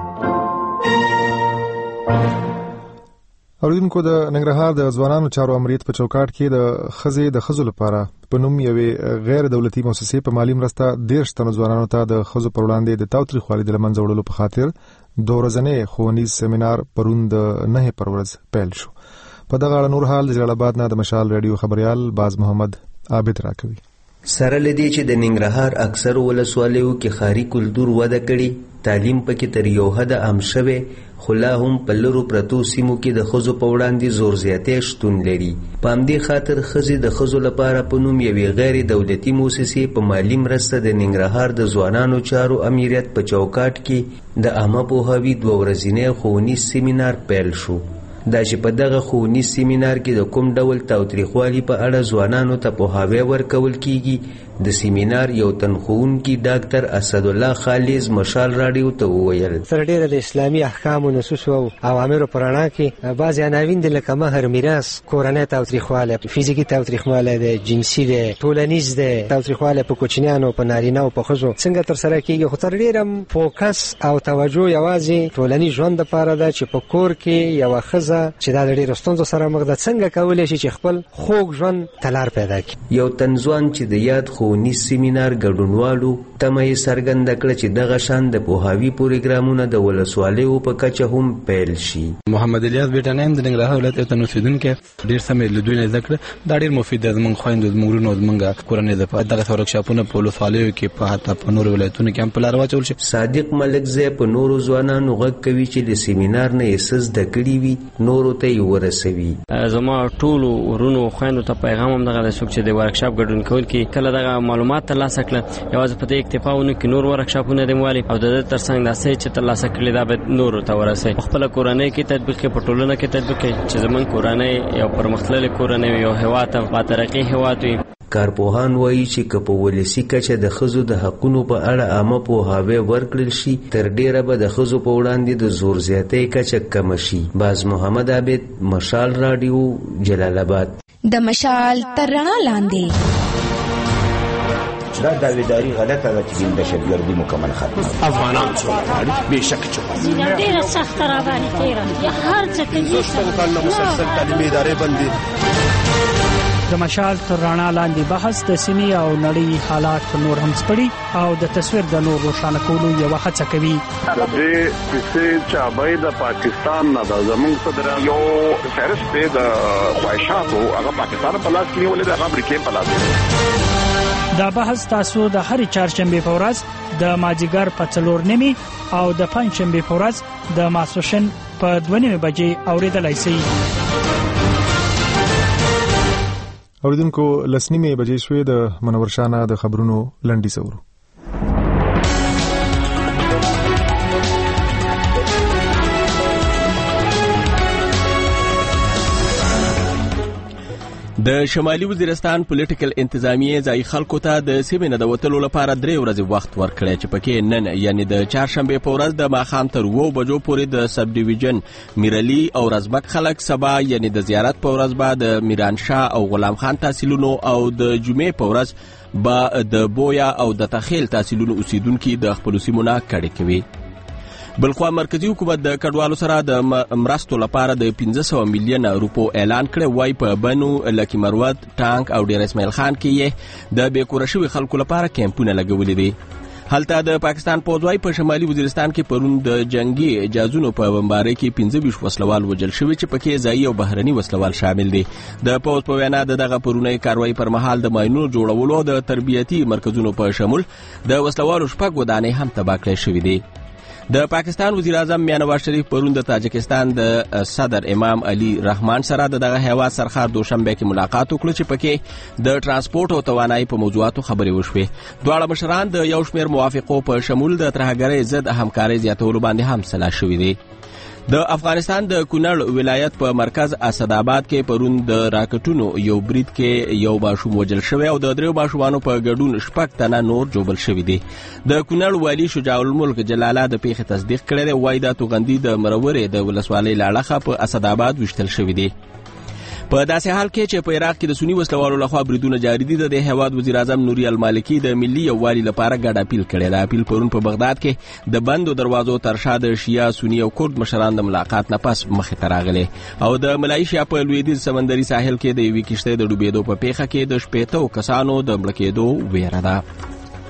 اوریدونکو د ننګرهار د ځوانانو چارو امریت په چوکاټ کې د ښځې د ښځو لپاره په نوم یوې غیر دولتي مؤسسې په مالي مرسته دېرش تنو ځوانانو ته د ښځو پر وړاندې د تاوتریخوالي د له منځه وړلو په خاطر دوه ورځنی ښوونیز سیمینار پرون د نهې پر ورځ پیل شو. په دغه اړه نور حال د جلال آباد نه د مشال ریډیو خبريال باز محمد عابد راکوي. سره لدی چې د ننګرهار اکثر ولسوالیو کې خاري کلتور وده کړي، تعلیم پکې تر یو حد عام شوی، خو لا هم په لرو پرتو سیمو کې د ښځو په وړاندې زور زیاتی شتون لري. په همدې خاطر ښځې د ښځو لپاره په نوم یوې غیر دولتي موسسې په مالي مرسته د ننګرهار د ځوانانو چارو امریت په چوکاټ کې د عامه پوهاوي دوه ورځنی ښوونیز سیمینار پیل شو. دا چې په دغه ښوونیز سیمینار کې د کوم ډول تاوتریخوالي په اړه ځوانانو ته پوهاوی ورکول کیږي، د سیمینار یو تنخوونکی ډاکټر اسدالله خالص مشال راډیو ته وویل سره ډیره د اسلامي احکامو نصوصو او اوامرو پر رڼا کې بعضې عناوین دي لکه مهر، میراث، کورنۍ تاوتریخوالی، فزیکي تاوتریخوالی دی، جنسي دی، ټولنیز دی، تاوتریخوالی په کوچنیانو، په نارینه او په ښځو څنګه ترسره کیږي. خو تر ډیره فوکس او توجه یوازې ټولنیز ژوند دپاره ده چې په کور کې یوه ښځه چې دا د ډیرو ستونزو سره مخ ده څنګه کولی شي چې خپل خوږ ژوند ته لار پیدا کړي. یو تنځوان چې د یاد ښوونیز سیمینار ګډونوالو تمه یې څرګنده کړه چې دغه شان د پوهاوي پروګرامونه د ولسوالیو په کچه هم پیل شي. محمد الیاس بیټانه هم د ننګرهار ولایت یو تن اوسېدونکی ډېر څه مې له دوی نه زده کړه. دا ډېر مفید دی زموږ خویندو، زموږ ورونو، زموږ کورنۍ دپاره. دغسې ورکشاپونه په ولسوالیو کې په حتی په نورو ولایتونو کې هم په لاره واچول شي. صادق ملکزی په نورو ځوانانو غږ کوي چې د سیمینار نه یې څه زده کړي وي نورو ته یې ورسوي. زما ټولو ورونو خویندو ته پیغام هم دغه دی څوک چې د ورکشاپ ګډون کوونکي کله دغه معلومات ترلاسه کړه یوازې په دې اکتفا ونه کړي، نور ورکشاپونه دې والي او د دې تر څنګ داسې چې ترلاسه کړي دا باید نورو ته ورسوي. په خپله کورنۍ کې تطبیق کړي، په ټولنه کې تطبیق کړي چې زموږ کورنۍ یو پرمختللې کورنۍ وي، یو هېواد ته باترقي هېواد وي. کارپوهان وایي چې که په ولسي کچه د ښځو د حقونو په اړه عامه پوهاوی ورکړل شي، تر ډیره به د ښځو په وړاندې د زور زیاتۍ کچه کمه شي. باز محمد عابد، مشال راډیو، جلال آباد. د مشال تر رڼا لاندې دا داویداری غلطه ده چې د شګردي مکمل ختم افغانان څو غواړي بهشکه چې ډیره سخت را باندې تیرم یا هر څه کې مسلسل تعلیمي ادارې بندي د مشال تر رڼا لاندې بحث د سیمې او نړۍ حالات نور هم سپړي او د تصویر د نور روښانه کولو یو هڅه کوي. د دې چې چابای د پاکستان نه د زموږ صدر یو فهرست د خواهشاتو هغه پاکستان په لاس کې نیولې د امریکا په لاس کې. دا بحث تاسو د هرې چهارشنبه په ورځ د ماجیګر په څلور نیمه او د پنځشنبه په ورځ د ماسوشن په دوه نیمه بجې اوریدلای شئ. اوریدونکو لسنیمه بجې شوې د منور شانه د خبرونو لنډي سورو. د شمالي وزیرستان پولیټیکل انتظامیه ځای خلکو ته د سیمې نه د وتلو لپاره درې ورځې وخت ورکړی چې پکې نن یعنی د چهارشنبه په ورځ د ماښام تر اوو بجو پورې د سب ډیویژن میرعلي او رزمک خلک سبا یعنی د زیارت په ورځ به د میرانشاه او غلام خان تحصیلونو او د جمعې په ورځ به د بویا او د تخیل تحصیلونو اوسیدونکو د خپل سیمونه کډې کوي. بلخوا مرکزی حکومت د کډوالو سره د مرستو لپاره د پنځه سوه میلیون روپو اعلان کړی وای. په بنو لکی مروت ټانک او ډیر اسماعیل خان کې د بیکوره شوي خلکو لپاره کیمپونه لګولي دي. هلته د پاکستان پوځوي په شمالي وزیرستان کې پرون د جنگي جازونو په بمبارۍ کې پنځه ویشت وسلوال وژل شوي چې پکې ځایي او بهرني وسلوال شامل دي. د پوځ په وینا دغه پرونی کاروایی پر مهال د ماینونو جوړولو د تربیتي مرکزونو په شمول د وسلوالو شپږ ودانۍ هم تباه کړې شوې دي. د پاکستان وزیر اعظم میاں نواز شریف پرون د تاجکستان د صدر امام علي رحمان سره دغه هیواد سرخار دوشنبه کې ملاقات وکړ چې پکې د ترانسپورت او توانایي په موضوعاتو خبرې وشوې. دواړه مشران د یو شمېر موافقو په شمول د ترهګرۍ ضد همکارۍ زیاتولو باندې هم سلا شوي دي. د افغانستان د کونړ ولایت په مرکز اسداباد کې پرون د راکټونو یو برید کې یو ماشوم وژل شوی او د درو ماشومانو په ګډون شپږ تنه نور جوړل شوي دي. د کونړ والي شجاع الملک جلاله د پیښې تصدیق کړی دی. وایي دا توغندي د مرورې د ولسوالۍ لاړخه په اسداباد وشتل شوي دي. په داسې حال کې چې په عراق کې د سنی وسلوالو لخوا بریدونه جاری دي، د هیواد وزیر اعظم نوري المالکی د ملي یووالي لپاره ګډ اپیل کړی. د اپیل پرون په بغداد کې د بندو دروازو تر شا د شیعه سنی او کورد مشران د ملاقات نه پس مخې ته راغلي او د ملایشیا په لویدیځ سمندري ساحل کې د یوې کشتۍ د ډوبېدو په پیښه کې د شپېتو کسانو د مړه کېدو ویره ده.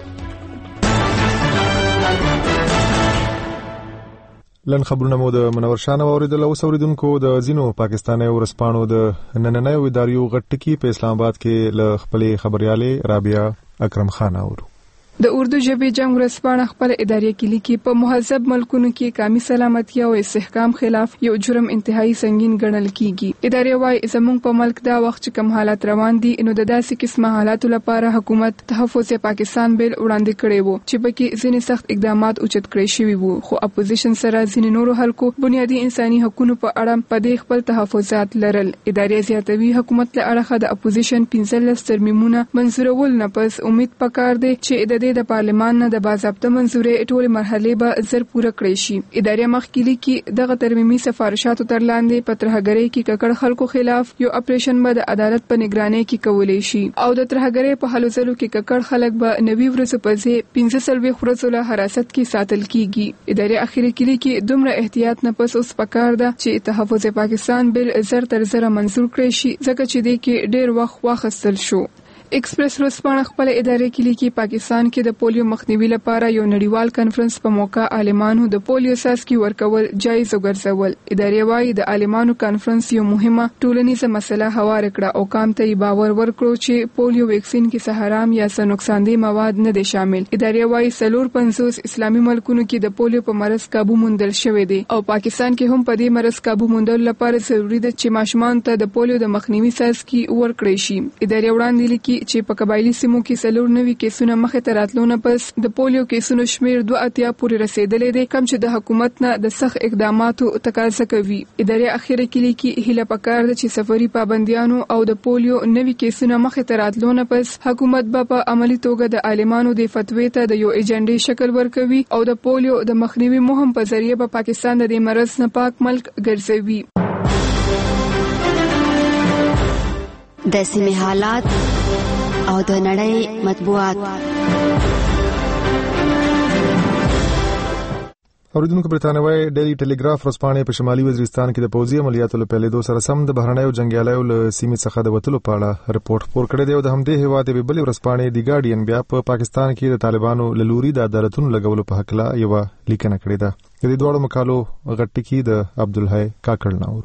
لن خبرونه مو د منور شانه اوریدل او اوریدونکو د زینو پاکستاني ورسپانو د نننۍ اداریو غټکی په اسلام آباد کې ل خپلې خبرياله رابعه اکرم خان اورو. د اردو ژبې جنگ ورسپانه خپل ادارې کې لیکي په مهذب ملکونو کې قومي سلامتیا او استحکام خلاف یو جرم انتهایی سنگین ګڼل کیږي. ادارې وايي زموږ په ملک دا وخت چې کوم حالات روان دي نو د داسې قسمه حالاتو لپاره حکومت تحفظ پاکستان بیل وړاندې کړی وو چې پکې ځینې سخت اقدامات اوچت کړی شوي وو، خو اپوزیشن سره ځینې نورو خلکو بنیادی انساني حقوقو په اړه په دې خپل تحفظات لرل. ادارې زیاتوي حکومت له اړخه د اپوزیشن پنځلس ترمیمونه منظورول نه پس امید پکار دی چې د د پارلمان نه د باضابطه منځورې ټولې مرحلې به زر پوره کړې شي. ادارې مخکې کې دغه ترمیمي سفارشاتو تر لاندې په ترهګرۍ کې ککړ خلکو خلاف یو اپریشن به د عدالت په نگرانۍ کې کولای شي او د ترهګرۍ په هلو ځلو کې ککړ خلک به نوي ورځو په ځای پنځه څلوېښت ورځو له حراست کې ساتل کیږي. ادارې اخیری کې کې دومره احتیاط نه پس اوس پکار ده چې تحفظ پاکستان بل زر تر زر منظور کړي شي ځکه چې دې کې ډېر وخت واخیستل شو. ایکسپریس ورځپاڼه خپل ادارې کې لیکي پاکستان کې د پولیو مخنیوي لپاره یو نړیوال کانفرنس په موقع عالمانو د پولیو څاڅکي ورکول جایز وګرځول. ادارې وايي د عالمانو کانفرنس یو مهمه ټولنیزه مسله هوار کړه او قام ته باور ورکړو چې پولیو ویکسین کې څه حرام یا څه نقصان دي مواد نه دي شامل. ادارې وايي څلور پنځوس اسلامي ملکونو کې د پولیو په مرض قابو موندل شوی دی او پاکستان کې هم په دې مرض قابو موندل لپاره ضروری ده چې ماشومان ته د پولیو د مخنیوي څاڅکي ورکړي شي. ادارې وړاندې لیکي چې په قبایلی سیمو کې څلور نوي کیسونه مخې ته راتلو نه پس د پولیو کیسونو شمیر دوه اتیا پورې رسیدلې دی کم چې د حکومت نه د سخت اقداماتو تقاضا کوي. ادارې اخیری کې لیکي هیله پکار ده چې سفري پابندیانو او د پولیو نوي کیسونه مخې ته راتلو نه پس حکومت به په عملی توګه د عالمانو د فتوی ته د یو ایجنډي شکل ورکوي او د پولیو د مخنیوي مهم په ذریعہ په پاکستان د مرض نه پاک ملک ګرځوي. د سیمې حالات او د نړۍ مطبوعات. اوریدونکو برتانوي ډیلی ټیلیګراف ورځپاڼې په شمالي وزیرستان کې د پوځي عملیاتو له پیلېدو سره سم د بهرنیو جنگیالیو له سیمې څخه د وتلو په اړه رپورت خپور کړی دی او د همدې هیواد یوې بلې ورځپاڼې دی ګارډین بیا په پا پاکستان کې د طالبانو له لوري د عدالتونو لګولو په حق لا یو لیکنه کړې ده. د دې دوه مقالو غټکی د عبدالحی کاکړ ناور.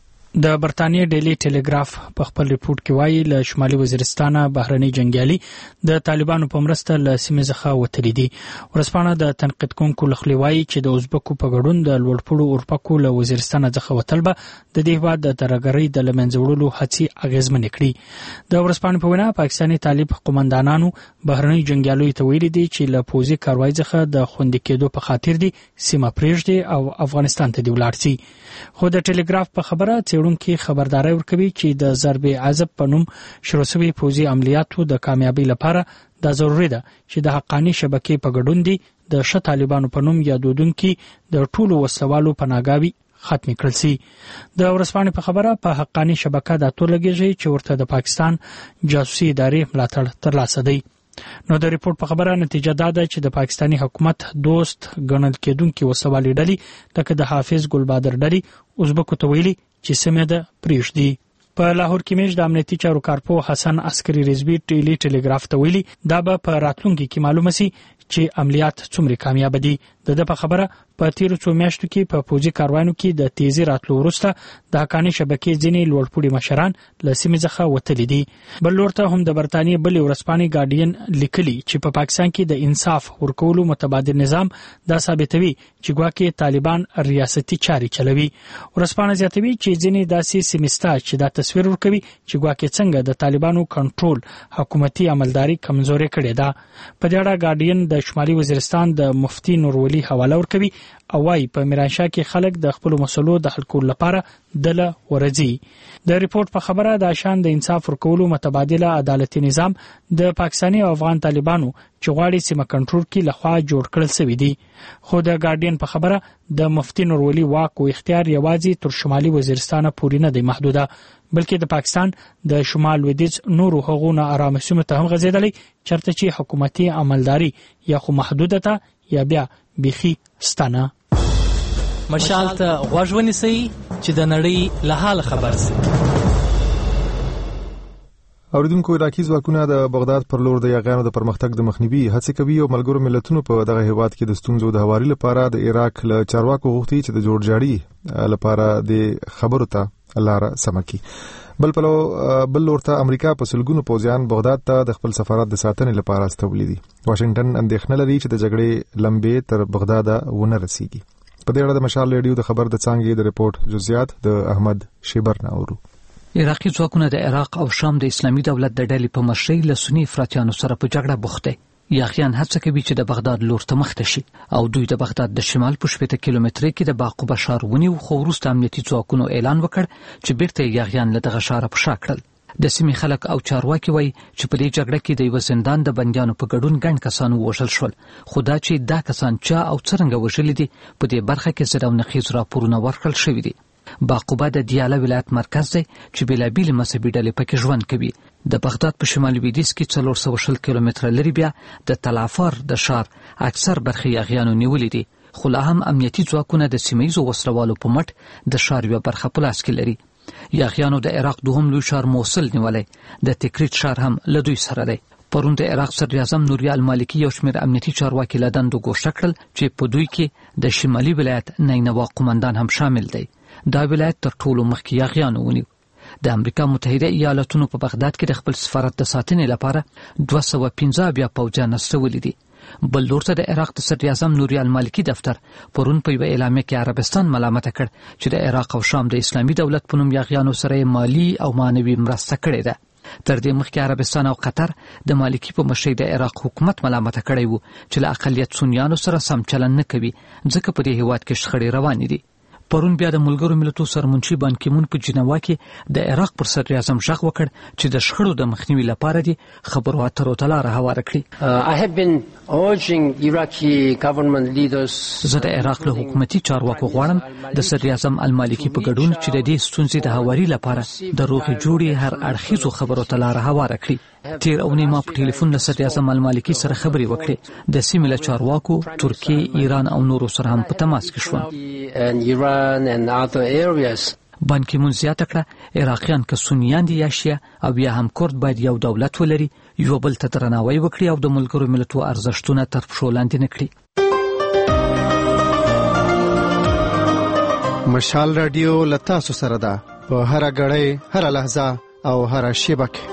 د برتانیې ډیلی ټیلیګراف په خپل ریپورت کې وایي له شمالي وزیرستان بهرنی جنگیالي د طالبانو په مرسته له سیمې څخه وتلي دي. ورځپاڼه د تنقید کوونکو لخوا وایي چې د ازبکو په ګډون د لوړپوړو اورپکو له وزیرستان څخه وتل به د دې هیواد د ترهګرۍ د لمنځه وړلو هڅې اغیزمنې کړي. د ورځپاڼې په وینا پاکستاني طالب قومندانانو بهرنی جنگیالیو ته ویلي دي چې له پوځي کاروای څخه د خوندي کېدو په خاطر دي سیمه پرېږدي او افغانستان ته دی ولاړ شي. خو د ټیلیګراف په خبره څېړونکي خبرداري ورکوي چې د ضرب عذاب په نوم شروع شوی پوځي عملیاتو د کامیابی لپاره دا ضروري ده چې د حقانی شبکې په ګډون دي د ش طالبانو په نوم یادودونکو د ټولو وسوالو پناهګاوي ختم کړل شي. د ورځپاڼې په خبره په حقانی شبکه د ټولګي چې ورته د پاکستان جاسوسي ادارې ملاتړ ترلاسه دی. نو د ریپورت په خبره نتیجه دا ده چې د پاکستانی حکومت دوست ګڼل کېدونکو وسوالي ډلې لکه د حافظ ګلبادر ډلې ازبکو ته ویلي چې سمه ده پریږدي. په لاهور کې مېش د امنیتي چارو کارپو حسن عسکري رضوی ټیلی ټیلیګراف ته ویلي دا به په راتلونکي کې معلومه شي چې عملیات څومره کامیاب دي. د د په خبره په تیرو څو میاشتو کې په پوځي کاروانو کې د تیزی راتلو وروسته د حقانی شبکې ځینې لوړپوړي مشران له سیمې څخه وتلي دي. بل لورته هم د برتانیې بلې ورځپاڼې ګارډین لیکلي چې په پاکستان کې د انصاف ورکولو متبادل نظام دا ثابتوي چې ګواکې طالبان ریاستي چاري چلوي. ورځپاڼه زیاتوي چې ځینې داسې سیمستا چې دا تصویر ورکوي چې ګواکې څنګه د طالبانو کنټرول حکومتي عملداري کمزوري کړې ده. په دې اړه ګارډین د شمالي وزیرستان د مفتي نورولي حواله ورکوي او وايي په میرانشاه کې خلک د خپل مسلو د حل کولو لپاره دله ورځي. د ریپورت په خبره د شان د انصاف ورکولو متبادله عدالتي نظام د پاکستاني او افغان طالبانو چې غواړي سیمه کنټرول کې لخوا جوړ کړل شوی دی. خو د ګارډین په خبره د مفتي نورولي واک او اختیار یوازې تر شمالي وزیرستان پورې نه دی محدوده بلکې د پاکستان د شمال لویدیځ نورو حقوقو آرام سیمو ته هم غځېدلی چرته چې حکومتي عملداري یا خو محدوده ده یا بیا بيخي ستانه. مشال ته غوږ ونیسئ چې د نړۍ له حال خبر شئ. اوریدونکو عراقي ځواکونه د بغداد پر لور د یاغیانو د پرمختګ د مخنیوي هڅې کوي او ملګرو ملتونو په دغه هیواد کې د ستونزو د هواري لپاره د عراق له چارواکو غوښتي چې د جوړجاړي لپاره د خبرو ته لار سمکي. بل پلو بل لورته امریکا په سلګونو پوځیان بغداد ته د خپل سفارت د ساتنې لپاره استولي دي. واشنگټن اندېښنه لري چې د جګړې لمبې تر بغداد ونه رسیږي. په دې اړه د مشال ریډیو د خبر د څانګې د ریپورت جزئیات د احمد شیبر ناورو. عراقي ځواکونه د عراق او شام د اسلامي دولت د ډلې په مشرۍ له سنی افراطیانو سره په جګړه بوخت دي. یاغیان هڅه کوي چې د بغداد لور ته مخته شي او دوی د بغداد د شمال په شپږ کیلومتره کې د باقوبه ښار ونیو خو وروسته امنیتي ځواکونو اعلان وکړ چې بیرته یاغیان له دغه ښار په شا کړل. د سیمې خلک او چارواکي وایي چې په دې جګړه کې د یو زندان د بندیانو په ګډون ګڼ کسان وژل شول خو دا چې دا کسان چا او څرنګه وژل دي په دې برخه کې زړه او نخیز راپورونه ورکړل شوي دي. باقوبه د دیاله ولایت مرکز دی چې بېلابېلې مذهبي ډلې پکې ژوند کوي. د بغداد په شمالي لویدیځ کې څلور سوه شل کیلومتره لرې بیا د تلافر د ښار اکثر برخې یاغیانو نیولې دي خو لا هم امنیتي ځواکونه د سیمه ییزو وسلوالو په مټ د ښار یوه برخه په لاس کې لري. یاغیانو د عراق دوهم لوی ښار موصل نیولی، د تکریت ښار هم له دوی سره دی. پرون د عراق صدر اعظم نوري المالکي یو شمېر امنیتي چارواکي له دندو ګوښه کړل چې په دوی کې د شمالي ولایت نینوا قومندان هم شامل دی. دا ولایت تر ټولو مخکې یاغیانو ونیو. د امریکا متحده ایالاتونو په بغداد کې د خپل سفارت د ساتنې لپاره دوه سوه پنځه بیا پوځیان استولي دي. بل لورته د عراق د صدر اعظم نوري المالکي دفتر پرون په یوه اعلامیه کې عربستان ملامته کړ چې د عراق او شام د اسلامي دولت په نوم یاغیانو سره مالی او معنوي مرسته کړې ده. تر دې مخکې عربستان او قطر د مالکي په مشرۍ د عراق حکومت ملامته کړی وو چې له اقلیت سنیانو سره سم چلن نه کوي ځکه په دې هیواد کې شخړې روانې دي. پرون بیا د ملګرو ملتونو سرمنشي بان کی مون په جنیوا کې د عراق پر صدر اعظم غږ وکړ چې د شخړو د مخنیوي لپاره دي خبرو اترو ته لاره هواره کړي. زه د عراق له حکومتي چارواکو غواړم د صدر اعظم المالکي په ګډون چې د دې ستونزې د هواري لپاره د روغې جوړې هر اړخیزو خبرو ته لاره هواره کړي. تیر اونۍ ما په ټلیفون له صدر اعظم المالکي سره خبرې وکړې. د سیمې له چارواکو ترکیې، ایران او نورو سره هم په تماس کې شوم. بان کی مون زیاته کړه عراقیان که سنیان دي یا شیعه او یا هم کرد باید یو دولت ولري، یو بل ته درناوی وکړي او د ملګرو ملتونو ارزښتونه تر پښو لاندې نه کړي. مشال رادیو له تاسو سره ده په هره غړۍ، هره لحظه او هره شیبه کې.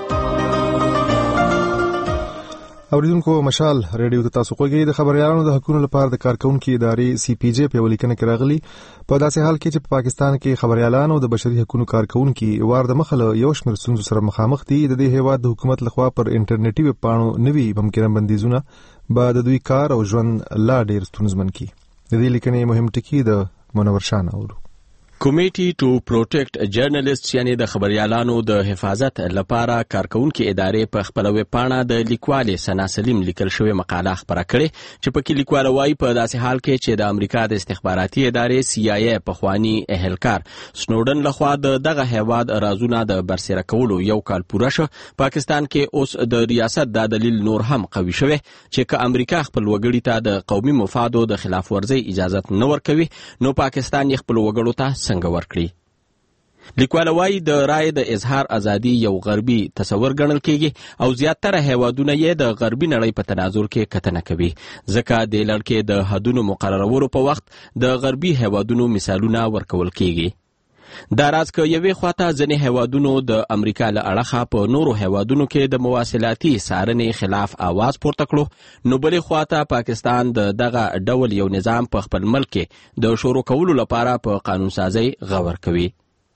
اوریدونکو، مشال ریډیو ته تاسو کوګي د خبريالانو د حقوقو لپاره د کارکونکو ادارې سی پی جی په ولیکنه کې راغلي په داسې حال کې چې په پاکستان کې خبريالانو د بشري حقوقو کارکونکو وار د مخله یو شمېر ستونزو سره مخامخ دي. د دې هیواد د حکومت لخوا پر انټرنیټي ویب پاڼو نوي ممکنه بندیزونه به د دوی کار او ژوند لا ډېر ستونزمن کړي. د دې لیکنې مهم ټکی د منور شان اورو. کمیټي ټو پروټیکټ جرنالیسټ یعنی د خبريالانو د حفاظت لپاره کارکونکو ادارې په خپل ویب پاڼه د لیکوالې سنا سلیم لیکل شوی مقاله خبره کړې چې په کې لیکوال وايي په داسې حال کې چې د امریکا د استخباراتي ادارې سی آی ای په خواني اهلکار سنوډن لخوا د دغه هیواد رازونه د برسره کولو یو کال پوره شو، پاکستان کې اوس د ریاست د دلیل نور هم قوي شوی چې که امریکا خپل وګړي ته د قومي مفادو د خلاف ورزي اجازه نه ورکوي نو پاکستان یې خپل وګړو ته څنګه ورکړي. لیکوال وايي د رائے د اظهار ازادي یو غربي تصور ګڼل کېږي او زیاتره هیوادونه یې د غربي نړۍ په تناظر کې کتنه کوي، ځکه د لړکې د حدونو مقررولو په وخت د غربي هیوادونو مثالونه ورکول کېږي. دا راز که یوې خواته ځینې هیوادونو د امریکا له اړخه په نورو هیوادونو کې د مواصلاتي څارنې خلاف आवाज پورته کړو، نو بلې خواته پاکستان د دغه ډول یو نظام په خپل ملک کې د شروع کولو لپاره په قانون سازي غور کوي.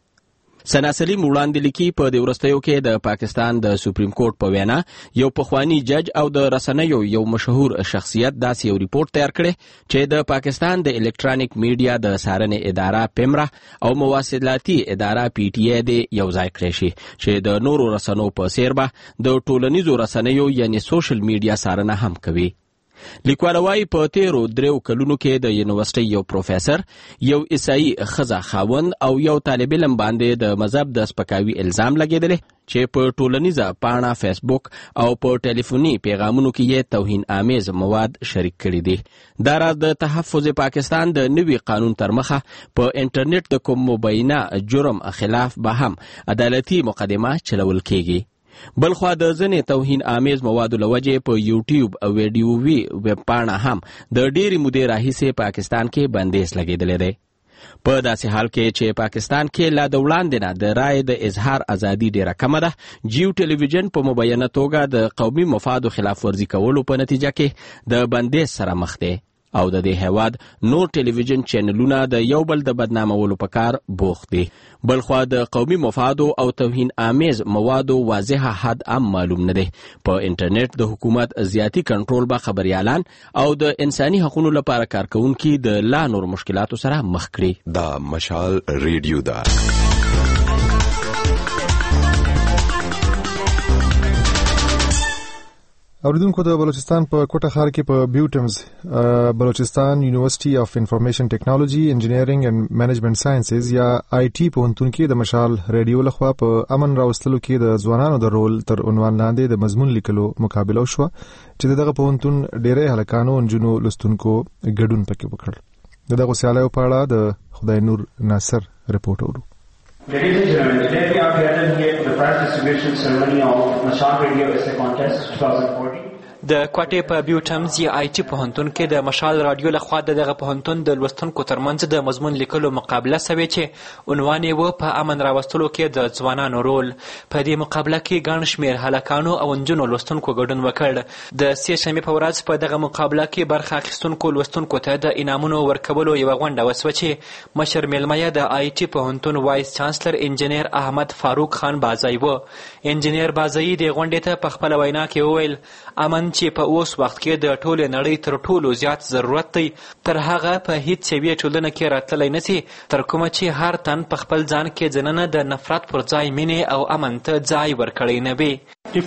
سنا سلیم وړاندې لیکي په د ورستیو کې د پاکستان د سپریم کورټ په وینا یو پخوانی جج او د رسنیو یو مشهور شخصیت داسې یو ریپورت تیار کړي چې د پاکستان د الکترونیک میډیا د څارنې اداره پیمرا او مواصلاتي اداره پی ټی ای د یو ځای کړی شي چې د نورو رسنیو په څیر به د ټولنیزو رسنیو یعنی سوشل میډیا څارنه هم کوي. لیکوال وايي په تیرو دریو کلونو کې د یونیورسيټي یو پروفیسور، یو عیسائی ښځه خاوند او یو طالب علم باندې د مذهب د سپکاوي الزام لګېدلی چې په ټولنیزه پاڼه فیسبوک او په ټلیفوني پیغامونو کې یې توهین آمیز مواد شریک کړي دي. دا راز د تحفظ پاکستان د نوي قانون تر مخه په انټرنیټ د کوم مبینه جرم خلاف به هم عدالتي مقدمه چلول کېږي. بلخوا د ځنې توهین آمیز موادو لوجې په یوټیوب او ویډیووي ویب پاڼه هم د ډېرې مودې راهیسې پاکستان کې بندیز لګېدلی دی. په داسې حال کې چې پاکستان کې لا د وړاندې نه د رایې د اظهار ازادي ډېره کمه ده، جیو ټلویزیون په مبینه توګه د قومي مفادو خلاف ورزي کولو په نتیجه کې د بندیز سره مخ دی او د دې هیواد نور ټلویزیون چینلونه د یو بل د بدنامولو په کار بوخت دي. بلخوا د قومي مفادو او توهین آمیز موادو واضح حد هم معلوم نه دی. په انټرنیټ د حکومت زیاتی کنټرول به خبريالان او د انساني حقوقو لپاره کارکونکو د لا نور مشکلاتو سره مخ کړي. دا مشال ریډیو دا اوریدونکو، د بلوچستان په کوټه ښار کې په بیوټمز بلوچستان یونیورسيټي اف انفارمیشن ټیکنالوژي انجینیرینګ اینڈ مینجمنت ساينسز یا آی ټي پوهنتون کې د مشال ریډیو لخوا په امن راوستلو کې د ځوانانو د رول تر عنوان لاندې د مضمون لیکلو مقابله وشوه چې دغه پوهنتون ډېرې هلکانو او نجونو لوستونکو ګډون پکې وکړ. دغه سیالیو په اړه د خدای نور ناصر رپورټ اورو. Ladies and gentlemen, today we are gathered here for the prize distribution ceremony of Mashal Radio Essay Contest twenty fourteen. د کوټې په بیوټمز یا آی ټي پوهنتون کې د مشال رادیو لخوا د دغه پوهنتون د لوستونکو ترمنځ د مضمون لیکلو مقابله سوې چې عنوان یې و په امن راوستلو کې د ځوانانو رول. په دې مقابله کې ګڼ شمېر هلکانو او نجونو لوستونکو ګډون وکړ. د سې شنبې په ورځ په دغه مقابله کې برخه اخیستونکو لوستونکو ته د انعامونو ورکولو یوه غونډه وسوه چې مشر میلمه یې د آی ټي پوهنتون وایس چانسلر انجینیر احمد فاروق خان بازی و. انجینیر بازی د غونډې ته په خپله وینا کې وویل امن نن چې په اوس وخت کې د ټولې نړۍ تر ټولو زیات ضرورت دی تر هغه په هیڅ یوې ټولنه کې راتللی نشي تر کومه چې هر تن په خپل ځان کې ځننه د نفرت پر ځای مینې او امن ته ځای ورکړی نه وي.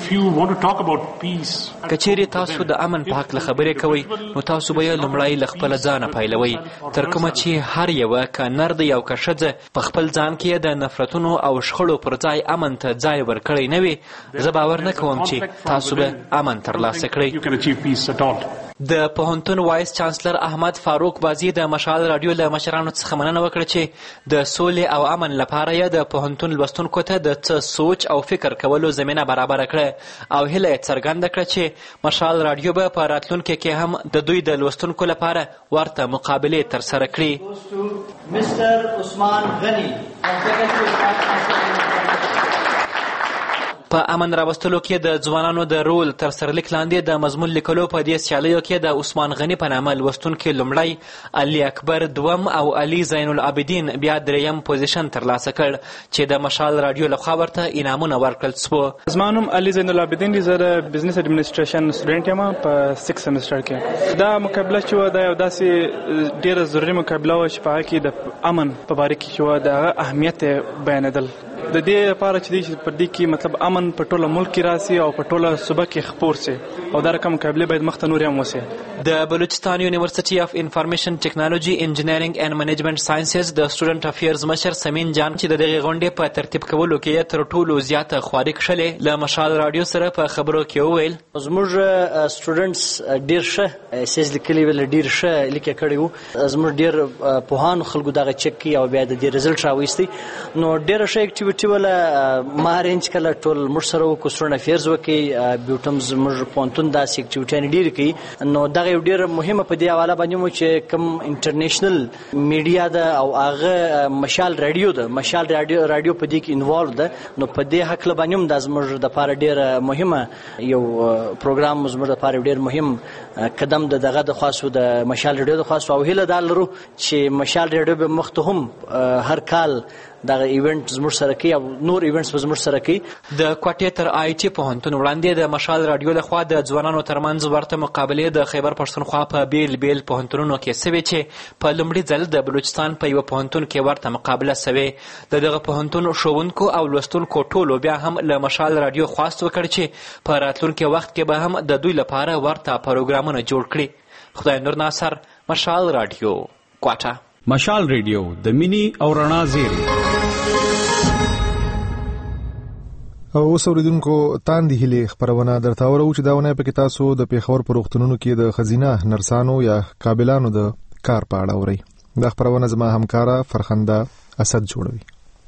که چیرې تاسو د امن په هکله خبرې کوئ نو تاسو به یې لومړی له خپله ځانه پیلوئ تر کومه چې هر یوه که نر دی او که ښځه په خپل ځان کې د نفرتونو او شخړو پر ځای امن ته ځای ورکړی نه وي زه باور نه کوم چې تاسو به امن ترلاسه کړئ. د پوهنتون وایس چانسلر احمد فاروق بازي د مشال راډیو له مشرانو څخه مننه وکړه چې د سولې او امن لپاره یې د پوهنتون لوستونکو ته د څه سوچ او فکر کولو زمینه برابره کړه او هیله یې څرګنده کړه چې مشال راډیو به په راتلونکي کې هم د دوی د لوستونکو لپاره ورته مقابلې ترسره کړي. مستر عثمان غنی په امن راوستلو کې د ځوانانو د رول تر سرلیک لاندې د مضمون لیکلو په دې سیالیو کې د عثمان غني په نامه لوستونکي لومړی علي اکبر دوم او علي زین العابدین بیا دریم پوزیشن ترلاسه کړ چې د مشال راډیو لخوا ورته انعامونه ورکړل شوه. زما نوم علي زین العابدین دی. زه د بزنس اډمنسټریشن سټوډنټ یم په سکس سمستر کې. دا مقابله چې وه دا یو داسې ډېره ضروري مقابله وه چې په هغه کې د امن په باره کې چې وه د هغه اهمیت یې بیانېدل د دې لپاره چې دی چې په دې کې مطلب امن په ټوله ملک کې راسي او په ټوله صوبه کې خپور سي او دا رقم مقابله باید مخته نور هم وسي. د بلوچستان یونیورسيټي اف انفارمیشن ټیکنالوژي انجینرینګ اینڈ منیجمنت ساينسز د سټوډنټ افیرز مشر سمین جان چې د دغه غونډې په ترتیب کولو کې تر ټولو زیاته خواري کښلې له مشال راډیو سره په خبرو کې وویل زموږ سټوډنټس ډیر ښه سیز لیکلي ول ډیر ښه لیکه کړی وو زموږ ډیر پوهان خلکو دغه چک کی او بیا د دې رزلټ راوېستي نو ډیر ښه اکټیویټي ولا مارنج کله ټول مرسره وکړو افیرز وکي بیوټمز موږ پونتون داسې اکټیویټي ډیر کوي نو دغه ډیره مهمه په دې حواله باندې مو چې کوم انټرنیشنل میډیا ده او هغه مشال رادیو ده مشال رادیو رادیو په دې کې انوالو ده نو په دې حق باندې هم د زموږ د لپاره ډیره مهمه یو پروګرام زموږ لپاره ډیر مهم قدم د دغه د خاصو د مشال رادیو د خاصو او هله د لرو چې مشال رادیو به مخته هم هر کال دغه ایونت زموږ سره کوي او نور ایونټس به زموږ سره کوي. د کوټې تر آی ټي پوهنتون وړاندې د مشال راډیو لخوا د ځوانانو ترمنځ ورته مقابلې د خیبر پښتونخوا په بیل بیل پوهنتونونو کې سوي چې په لومړي ځل د بلوچستان په یو پوهنتون کې ورته مقابله سوي. د دغه پوهنتون ښوونکو او لوستونکو ټولو بیا هم له مشال راډیو خواست وکړ چې په راتلونکي وخت کې به هم د دوی لپاره ورته پروګرامونه جوړ کړي. خدای نور ناصر، مشال راډیو، کوټه. مشال ریډیو د مینی او رڼا زیری. او اوسوریدونکو تاندې هلي خبرونه درته اورو چې دا ونه په تاسو د پیښور په روغتونونو کې د خزینه نرسانو یا قابلانو د کار په اړه اوري. دا خبرونه زما همکارا فرخنده اسد جوړوي.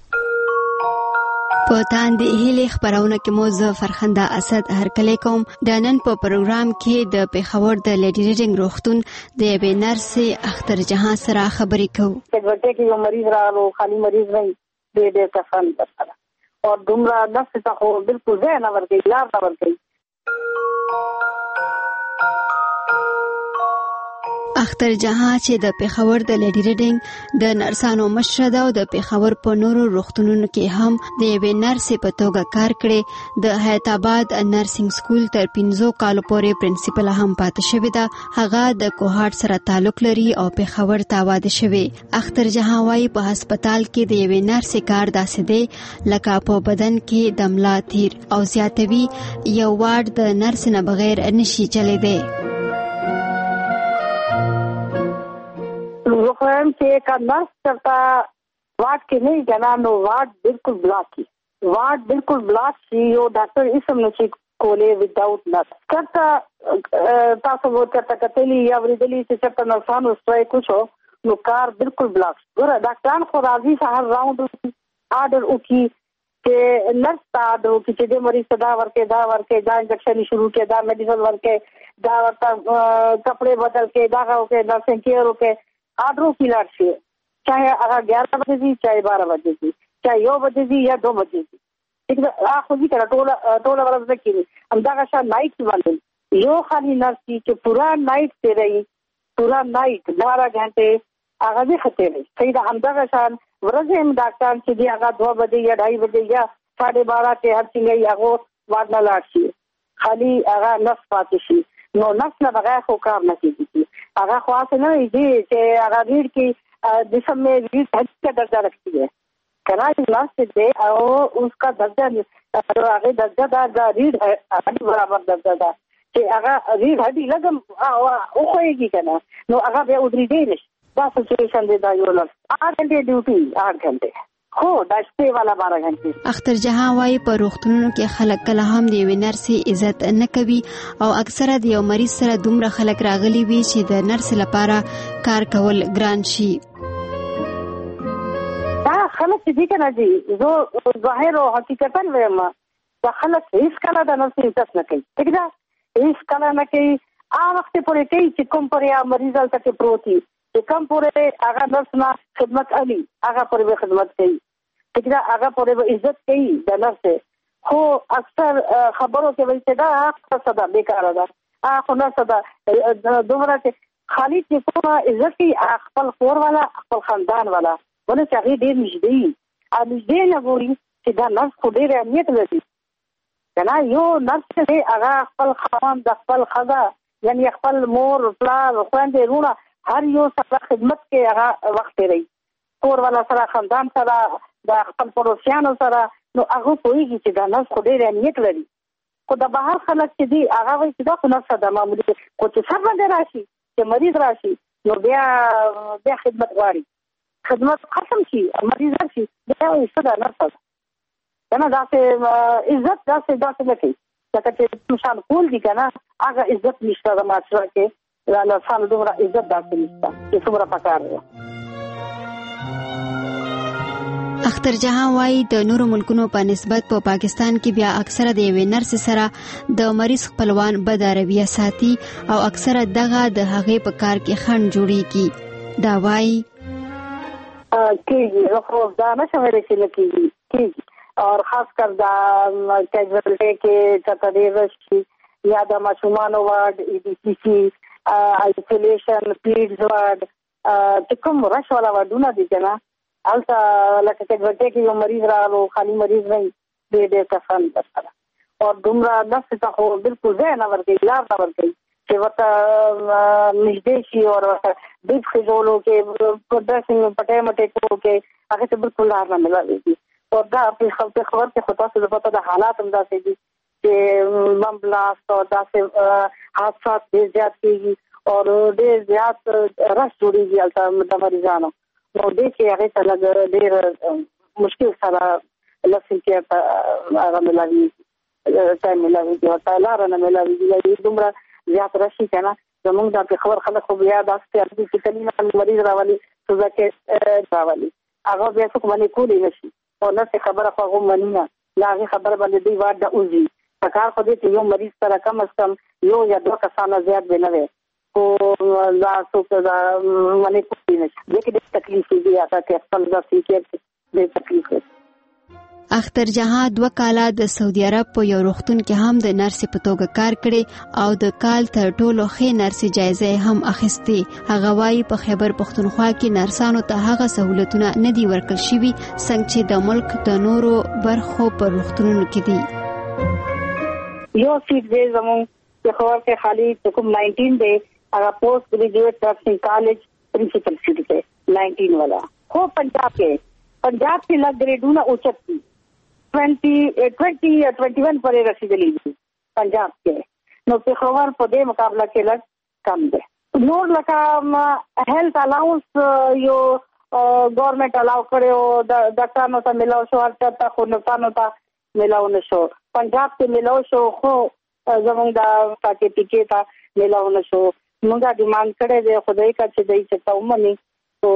په تاندې هلي خبرونه کې مو زه فرخنده اسد هرکلی کوم. د نن په پروګرام کې د پیښور د لیډي ریډینګ روغتون د یوې نرسې اختر جهان سره خبرې کوو. ورته کې یو مریض راغلو، خالي مریض نه دی، ډېر کسان درته اور دومره نفس ته خو بالکل ځای نه ورکوي، لار نه ورکوي. اختر جهان چې د پیښور د لیډي ریډینګ د نرسانو مشره ده او د پیښور په نورو روغتونونو کې هم د یوې نرسې په توګه کار کړی. د حیات آباد نرسنګ سکول تر پنځو کالو پورې پرنسپل هم پاتې شوې ده. هغه د کوهاټ سره تعلق لري او پیښور ته واده شوې. اختر جهان وايي په هسپتال کې د یوې نرسې کار داسې دی لکه په بدن کې د ملا تیر او زیاتوي یو وارډ د نرس نه بغیر نشي چلیدی. خواهیم چې کا نرس چرتا وارڈ کې نه کنا نو وارڈ بالکل بلاک کی وارڈ بالکل بلاک شي او ډاکټر اسم نشي کولې وداوت نرس چرتا تاسو وو چرتا کتلی یا ورېدلی چې چرتا نرسانو سټرایک وشو نو کار بالکل بلاک ګوره ډاکټران خو راځي سهار راوند آرډر وکي چې نرس تا د چې د مریض دا ورکه دا ورکه دا انجکشن شروع کې دا میډیسن ورکه دا ورته کپڑے بدل کې دا اوکه دا سنکیر اوکه آرڈروں کی لاٹ سے چاہے اگر گیارہ بجے تھی چاہے بارہ بجے تھی چاہے یو بجے تھی یا دو بجے تھی ٹھیک ہے خود ہی کرا ٹولا ٹولا والا سے کی ہم دا کا شاید نائٹ والے یو خالی نرس کی کہ پورا نائٹ سے رہی پورا نائٹ بارہ گھنٹے آگا بھی خطے رہی صحیح دا ہم دا کا شاید ورزے ہم ڈاکٹر سے دی آگا دو بجے یا ڈھائی بجے یا ساڑھے بارہ کے ہر چیز آگو وارڈنا لاٹ سی خالي هغه نفس پاتې شي نو نفس نه بغیر خو کار نه کیږي هغه خاص نه دی چې هغه ریډ کې د سمې ریډ هڅه درځه رکھتی ہے کنا نفس دے او اس کا درجہ هغه درجہ دا ریډ هډ برابر درجہ دا چې هغه ریډ هډ لګم او خوېږي کنه نو هغه به ودرې دی نشي دا سچويشن دی دا یو لږ آٹھ घंटे ډیوټي آٹھ घंटे خو دا شپې والا بارہ غنټې. اختر جهان وايي په روغتونونو کې خلک کله هم د یوې نرسې عزت نه کوي او اکثره د یو مریض سره دومره خلک راغلي وي چې د نرس لپاره کار کول ګران شي. دا خلک دې کنه دي زه ظاهر او حقیقتا وایم دا خلک هیڅ کله د نرس عزت نه کوي. ٹھیک ده هیڅ کله نه کوي. هغه وخت پورې کوي چې کوم پر یا مریض الته پروتي چې کم پورې هغه نرس نه خدمت علي هغه پورې خدمت کوي چې دا هغه پورې عزت کوي د نرس خو اکثر خبرو کې وایي چې دا هغه صدا بیکاره ده هغه نه صدا دومره چې خالي چې کومه عزت کوي خپل خور والا خپل خاندان والا ولې چې هغه ډېر نږدې ا نږدې نه ګوري چې دا نرس خو ډېر اهمیت لري کنه یو نرس چې هغه خپل خاوند د خپل خدا یعنی خپل مور پلار خويندې رونه هر یو سره خدمت کې هغه وخت لري کور والا سره خاندان سره د خپل پروفیانو سره نو هغه کوي چې دا نرس خو ډېر اهمیت لري خو د بهر خلک چې دي هغه وایي چې دا خو نرس ده معمولي خو چې سر باندې راشي چې مریض راشي نو بیا بیا خدمت غواړي خدمت ختم شي مریض راشي بیا وایي چې دا نرس ده کنه داسې عزت داسې داسې نه کوي لکه چې مشان کول دي کنه هغه عزت نشته د معاشره کې لا لسان دومره عزت داسې نشته چې څومره پکار دی. اختر جهان وايي د نورو ملکونو په نسبت په پا پاکستان کې بیا اکثره د یوې نرس سره د مریض خپلوان بد رویه ساتي او اکثره دغه د هغې په کار کې خنډ جوړیږي. دا وايي کېږي خو دا نه شوی چې کېږي کېږي اور خاص کر دا کیجوالټي کې چترې شي یا د ماشومان وارد ای ډي سی سی آیسولیشن پیډز وارد چې کوم رش والا وارډونه دي کنه البته لکه کیجوالټي کې یو مریض راغلو خالي مریض نه دی ډېر کسان درته او دومره نفس ته خو بالکل ځای نه ورکوي لار نه ورکوي چې ورته نږدې شي او ورته ډیپ خجولو کې ډرسینګ پټې مټې کو کې هغه ته بالکل لار نه ملوي او دا په خپل خبر کې خو تاسو د پته د حالات هم داسې دي چې بم بلاست او داسې حادثات ډېر زیات کېږي او ډېر زیات رش جوړېږي هلته د مریضانو نو دې کې هغې ته لږ ډېر مشکل سره لسل کې هغه ملاوېږي ټایم ملاوېږي ورته لاره نه ملاوېږي دومره زیات رشي که نه زمونږ دا په خبر خلک خو بیا داسې دي چې کلي مریض راولي سوزه کې راولي هغه بیا څوک منې کولی نه شي او نرسې خبره خو هغه مني نه له هغې خبره باندې دوی وارډ ته وځي په کار خو دی چې یو مریض سره کم از کم یو یا دوه کسانه زیات به نه وي خو دا څوک دا منې کولی نه شي دې کې ډېر تکلیف دی هغه کې خپل داسې کې ډېر تکلیف دی. اختر جهان دوه کاله د سعودي عرب په یو روغتون کې هم د نرسې په توګه کار کړی او د کال تر ټولو ښې نرسې جایزه هم اخیستې. هغه وايي په خیبر پښتونخوا کې نرسانو ته هغه سہولتونه نه دي ورکړل شوي څنګه چې د ملک د نورو برخو په روغتونونو کې دي. یو سیټ دی زموږ د خبر کې خالي کوم نائنٹین دی هغه پوسټ ګریجویټ نرسنګ کالج پرنسپل سیټ دی نائنٹین والا خو پنجاب کې پنجاب کې لږ ګریډونه اوچت دي ट्वेंटी ट्वेंटी या ट्वेंटी वन पर रसीदली थी पंजाब के नो पेशवर पर दे मुकाबला के लग कम दे नोर लका हेल्थ अलाउंस यो गवर्नमेंट अलाउ करे डॉक्टर नो ता मिलाओ शो हर ता खो नुकसान होता मिलाओ न शो पंजाब के मिलाओ शो खो जमंगा ताके टिके था मिलाओ न शो मुंगा डिमांड करे दे खुदाई का छ दई चता उमनी तो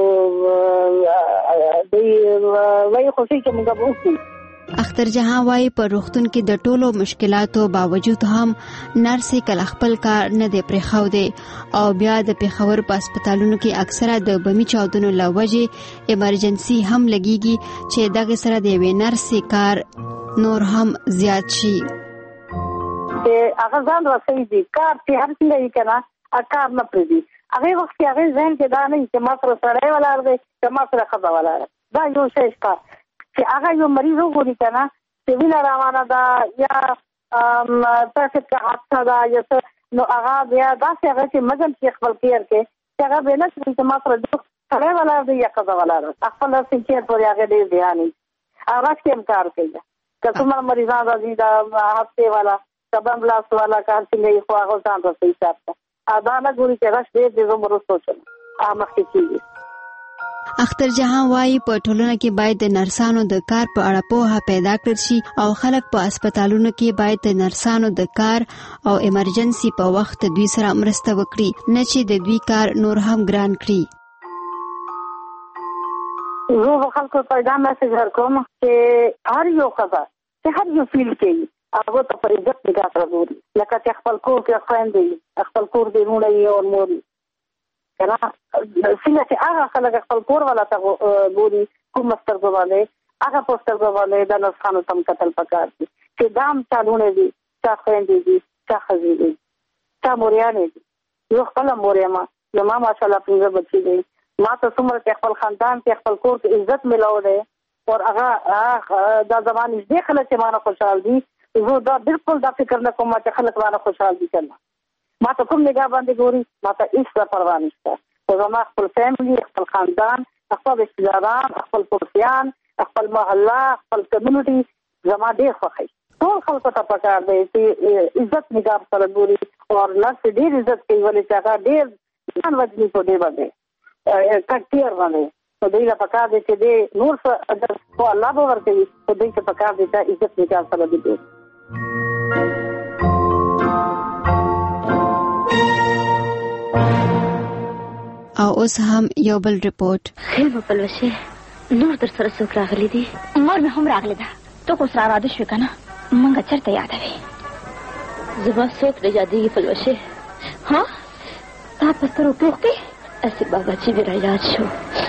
दई वही खुशी के मुंगा बहुत. اختر جهان وايي په روغتون کې د ټولو مشکلاتو باوجود هم نرسې کله خپل کار نه دی پرېښودی او بیا د پېښور په هسپتالونو کې اکثره د بمي چاودنو له وجې ایمرجنسي هم لګیږي چې دغه سره د یوې نرسې کار نور هم زیات شي. هغه ځان رسوي دي کار چې هر څنګه یې که نه کار نه پرېږدي هغې وخت کې هغې ذهن کې دا نه وي چې ما سره سړی ولاړ دی که ما سره ښځه ولاړه دا یو شی شته چې هغه یو مریض وګوري که نه چې وینه روانه ده یا ام تاسو کا حادثه دا یو نو هغه بیا داسې هغه چې مګم چې خپل کېر کې چې هغه به نه چې ما پر دوه سره ولا دی یا قضا ولا خپل څنګه پر هغه دی ځاني هغه کې کار کوي که څومره مریضان راځي دا هفته والا سبب لاس والا کار څنګه خو هغه ځان ته صحیح ساتي ادا نه ګوري چې راش دې د زمرو سوچل هغه مخکې کیږي. اختر جهان وايي په ټولنه کې باید د نرسانو د کار په اړه پوهه پیدا کړل شي او خلک په هسپتالونو کې باید د نرسانو د کار او ایمرجنسي په وخت دوی سره مرسته وکړي نه چې د دوی کار نور هم ګران کړي. زه خلکو ته دا میسج ورکوم چې هر یو خبر چې هر یو فیل کې هغه ته پر عزت نگاه سره ګوري لکه چې خپل کور کې خويندې خپل کور دې مونږ یې او مور کنه څنګه چې هغه خلک خپل کور ولا ته ګوري کوم مستر غواړي هغه پوسټر غواړي د نسخانو تم قتل پکار دي چې دام چالوونه دي چې خويندې دي چې خزي دي چې موريانې دي یو خپل موريما نو ما ماشاءالله پنځه بچي دي ما ته څومره چې خپل خاندان کې خپل کور کې عزت ملاو دي او هغه دا زمانه دې خلک چې مانه خوشحال دي زه دا بالکل دا فکر نه کوم چې خلک مانه خوشحال دي کنه ما ته کوم نگاه باندې ګوري ما ته هیڅ پروا نشته او زما خپل فیملی خپل خاندان خپل رشتہداران خپل پوسیان خپل محله خپل کمیونټي زما ډېر خوښي ټول خلکو ته پکار دی چې عزت نگاه سره ګوري او نرس ډېر عزت کوي ولې چې هغه ډېر ځان وځي په دې باندې کټیر باندې په دې لا پکار دی چې دې نور څه په الله به ورکوي په دې څه پکار دی چې عزت نگاه سره دی. او اوس هم یو بل ریپورت خیر په پلوشه نور در سره څوک راغلي دي مور مې هم راغله ده ته خو سره راځې شو کنه مونږه چرته یادوي زما څوک راځي پلوشه ها تا پسترو پوښتې اسی بابا چې را یاد شو.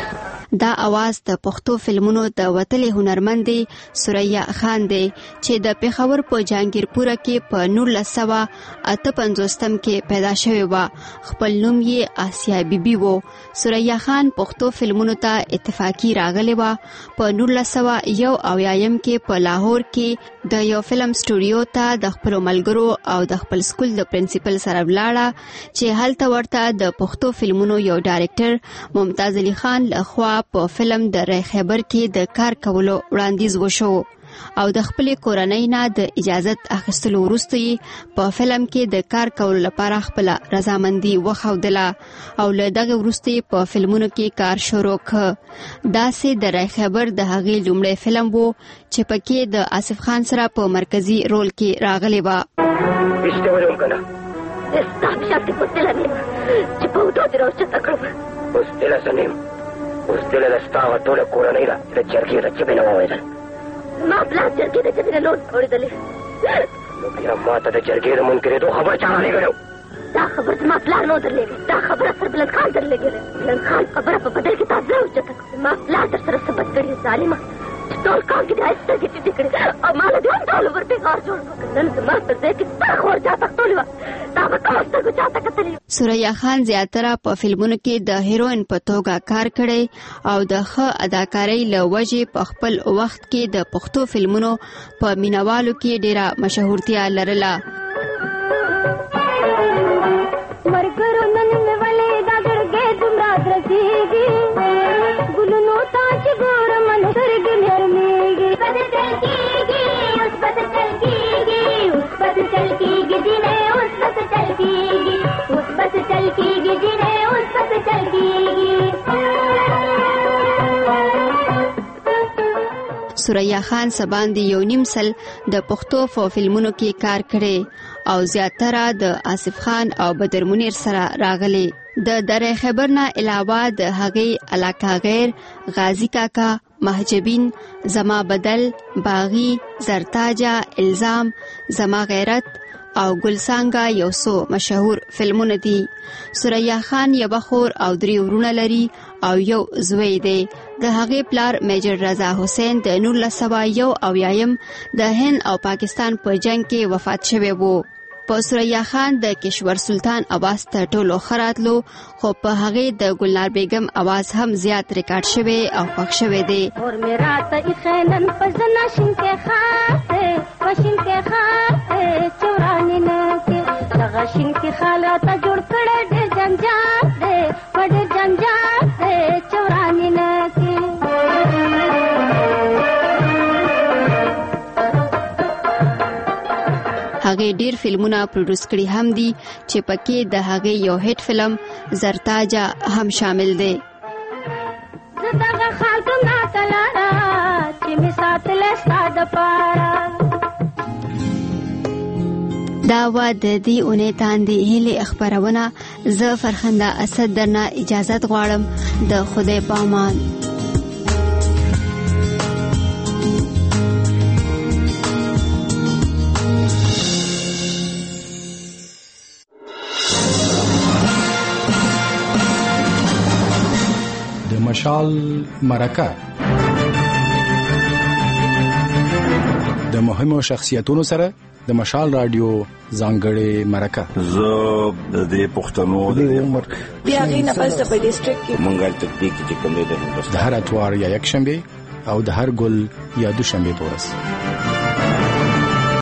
دا आवाज د پښتو فلمونو د وتلې هنرمندې سوریا خان دی چې د پېښور په جهانگیرپوره کې په نولس سوه اته پنځوستم کې پیدا شوی و. خپل نوم یې آسیا بیبي و. سوریا خان پښتو فلمونو ته اتفاقی راغلی و. په نولس سوه یو اویایم کې په لاهور کې د یو فلم سټوډیو ته د خپل ملګرو او د خپل سکول د پرنسپل سره ولاړه چې هلته ورته د پښتو فلمونو یو ډایرکټر ممتاز علي خان لخوا په فلم د رای خیبر کې د کار کولو وړاندیز وشو او د خپل کورنۍ نه د اجازت اخیستلو وروسته په فلم کې د کار کولو لپاره خپل رضامندي وښودله او له دغه وروسته په فلمونو کې کار شروع کړ. دا سه د رای خیبر د هغې لومړی فلم وو چې پکې د آصف خان سره په مرکزی رول کې راغلی و. استوالم کنه استام شاتې په تلنه چې په دوه دروازه تکړه اوس تلسنیم اوس دل له ستاوه ټول کورنۍ را د چرګې د چبې نه وویل ما بلا چرګې د چبې نه لون اورېدلې نو بیا ما ته د چرګې د منکرېدو خبر چا رالېږلی دا خبر زما پلار نو درلېږي دا خبره پر بلند خان درلېږلې بلند خان خبره په بدل کې تا زړه اوچته کړه زما پلار در سره څه بد کړي ظالمه چې ټول کال کې د سترګې ټیټې کړې او ما له دې هم ټول وربېګار جوړ کړ نن زما پر ځای کې ستا خور چاته ټولې وه دا به کومه سترګو چاته کتلې. سوریا خان زیاتره په فلمونو کې د هیروین په توګه کار کړی او د ښه اداکارۍ له وجې په خپل وخت کې د پښتو فلمونو په مینوالو کې ډیره مشهورتیا لرله. مرګرو نن مې ولې دا ګړګې دومره درځېږي ګلونو ته چې ګورم نو سترګې مې رمیږي بدل کېږي اوس بدل کېږي اوس بدل کېږي جینۍ اوس بدل کېږي اوس بدل کېږي جینۍ اوس بدل کېږي. سوریا خان سباندې یو نیم سل د پښتو په فلمونو کې کار کړی او زیاتره د آصف خان او بدر منیر سره راغلی. د درې خبر نه علاوه د هغې علاقه غیر غازی کاکا محجبین زما بدل باغی زرتاجا الزام زما غیرت او ګلسانګا یو څو مشهور فلمونه دي. سوریا خان یو بخور او درې ورونه لري او یو زوی دی. د هغې پلار میجر رضا حسین د نولس سوه یو اویایم د هند او پاکستان په جنگ کې وفات شوی وو. په سوریا خان د کشور سلطان اواز ته ټولو خراتلو خو په هغې د ګلنار بیگم اواز هم زیات ریکارډ شوی او خوښ شوی دی. اور میرا ته خینن پزنا شین کې خاصه پښین کې خاصه چورانی نه کې دغه شین کې خاله ته جوړ کړه ډېر جنجال دی ډېر جنجال دی چورانی نه کې هغه ډیر فلمونه پروډوس کړي هم دي چې پکې د هغه یو هټ فلم زرتاجا هم شامل دی. دغه خلک نه کلاړه چې می ساتل ساده پاره دا و د دې اونې تاندې هلي خبرونه زه فرخنده اسد درنه اجازه غواړم د خدای په امان. مشال مرکه د مهمو شخصیتونو سره د مشال رادیو ځانګړې مرکه. زه د دې پښتنو د عمر بیا غینه پس د ډیسټریکټ کې مونږه تکتیک چې کوم دی د هر اتوار یا یک شنبه او د هر ګل یا دوشنبه په ورځ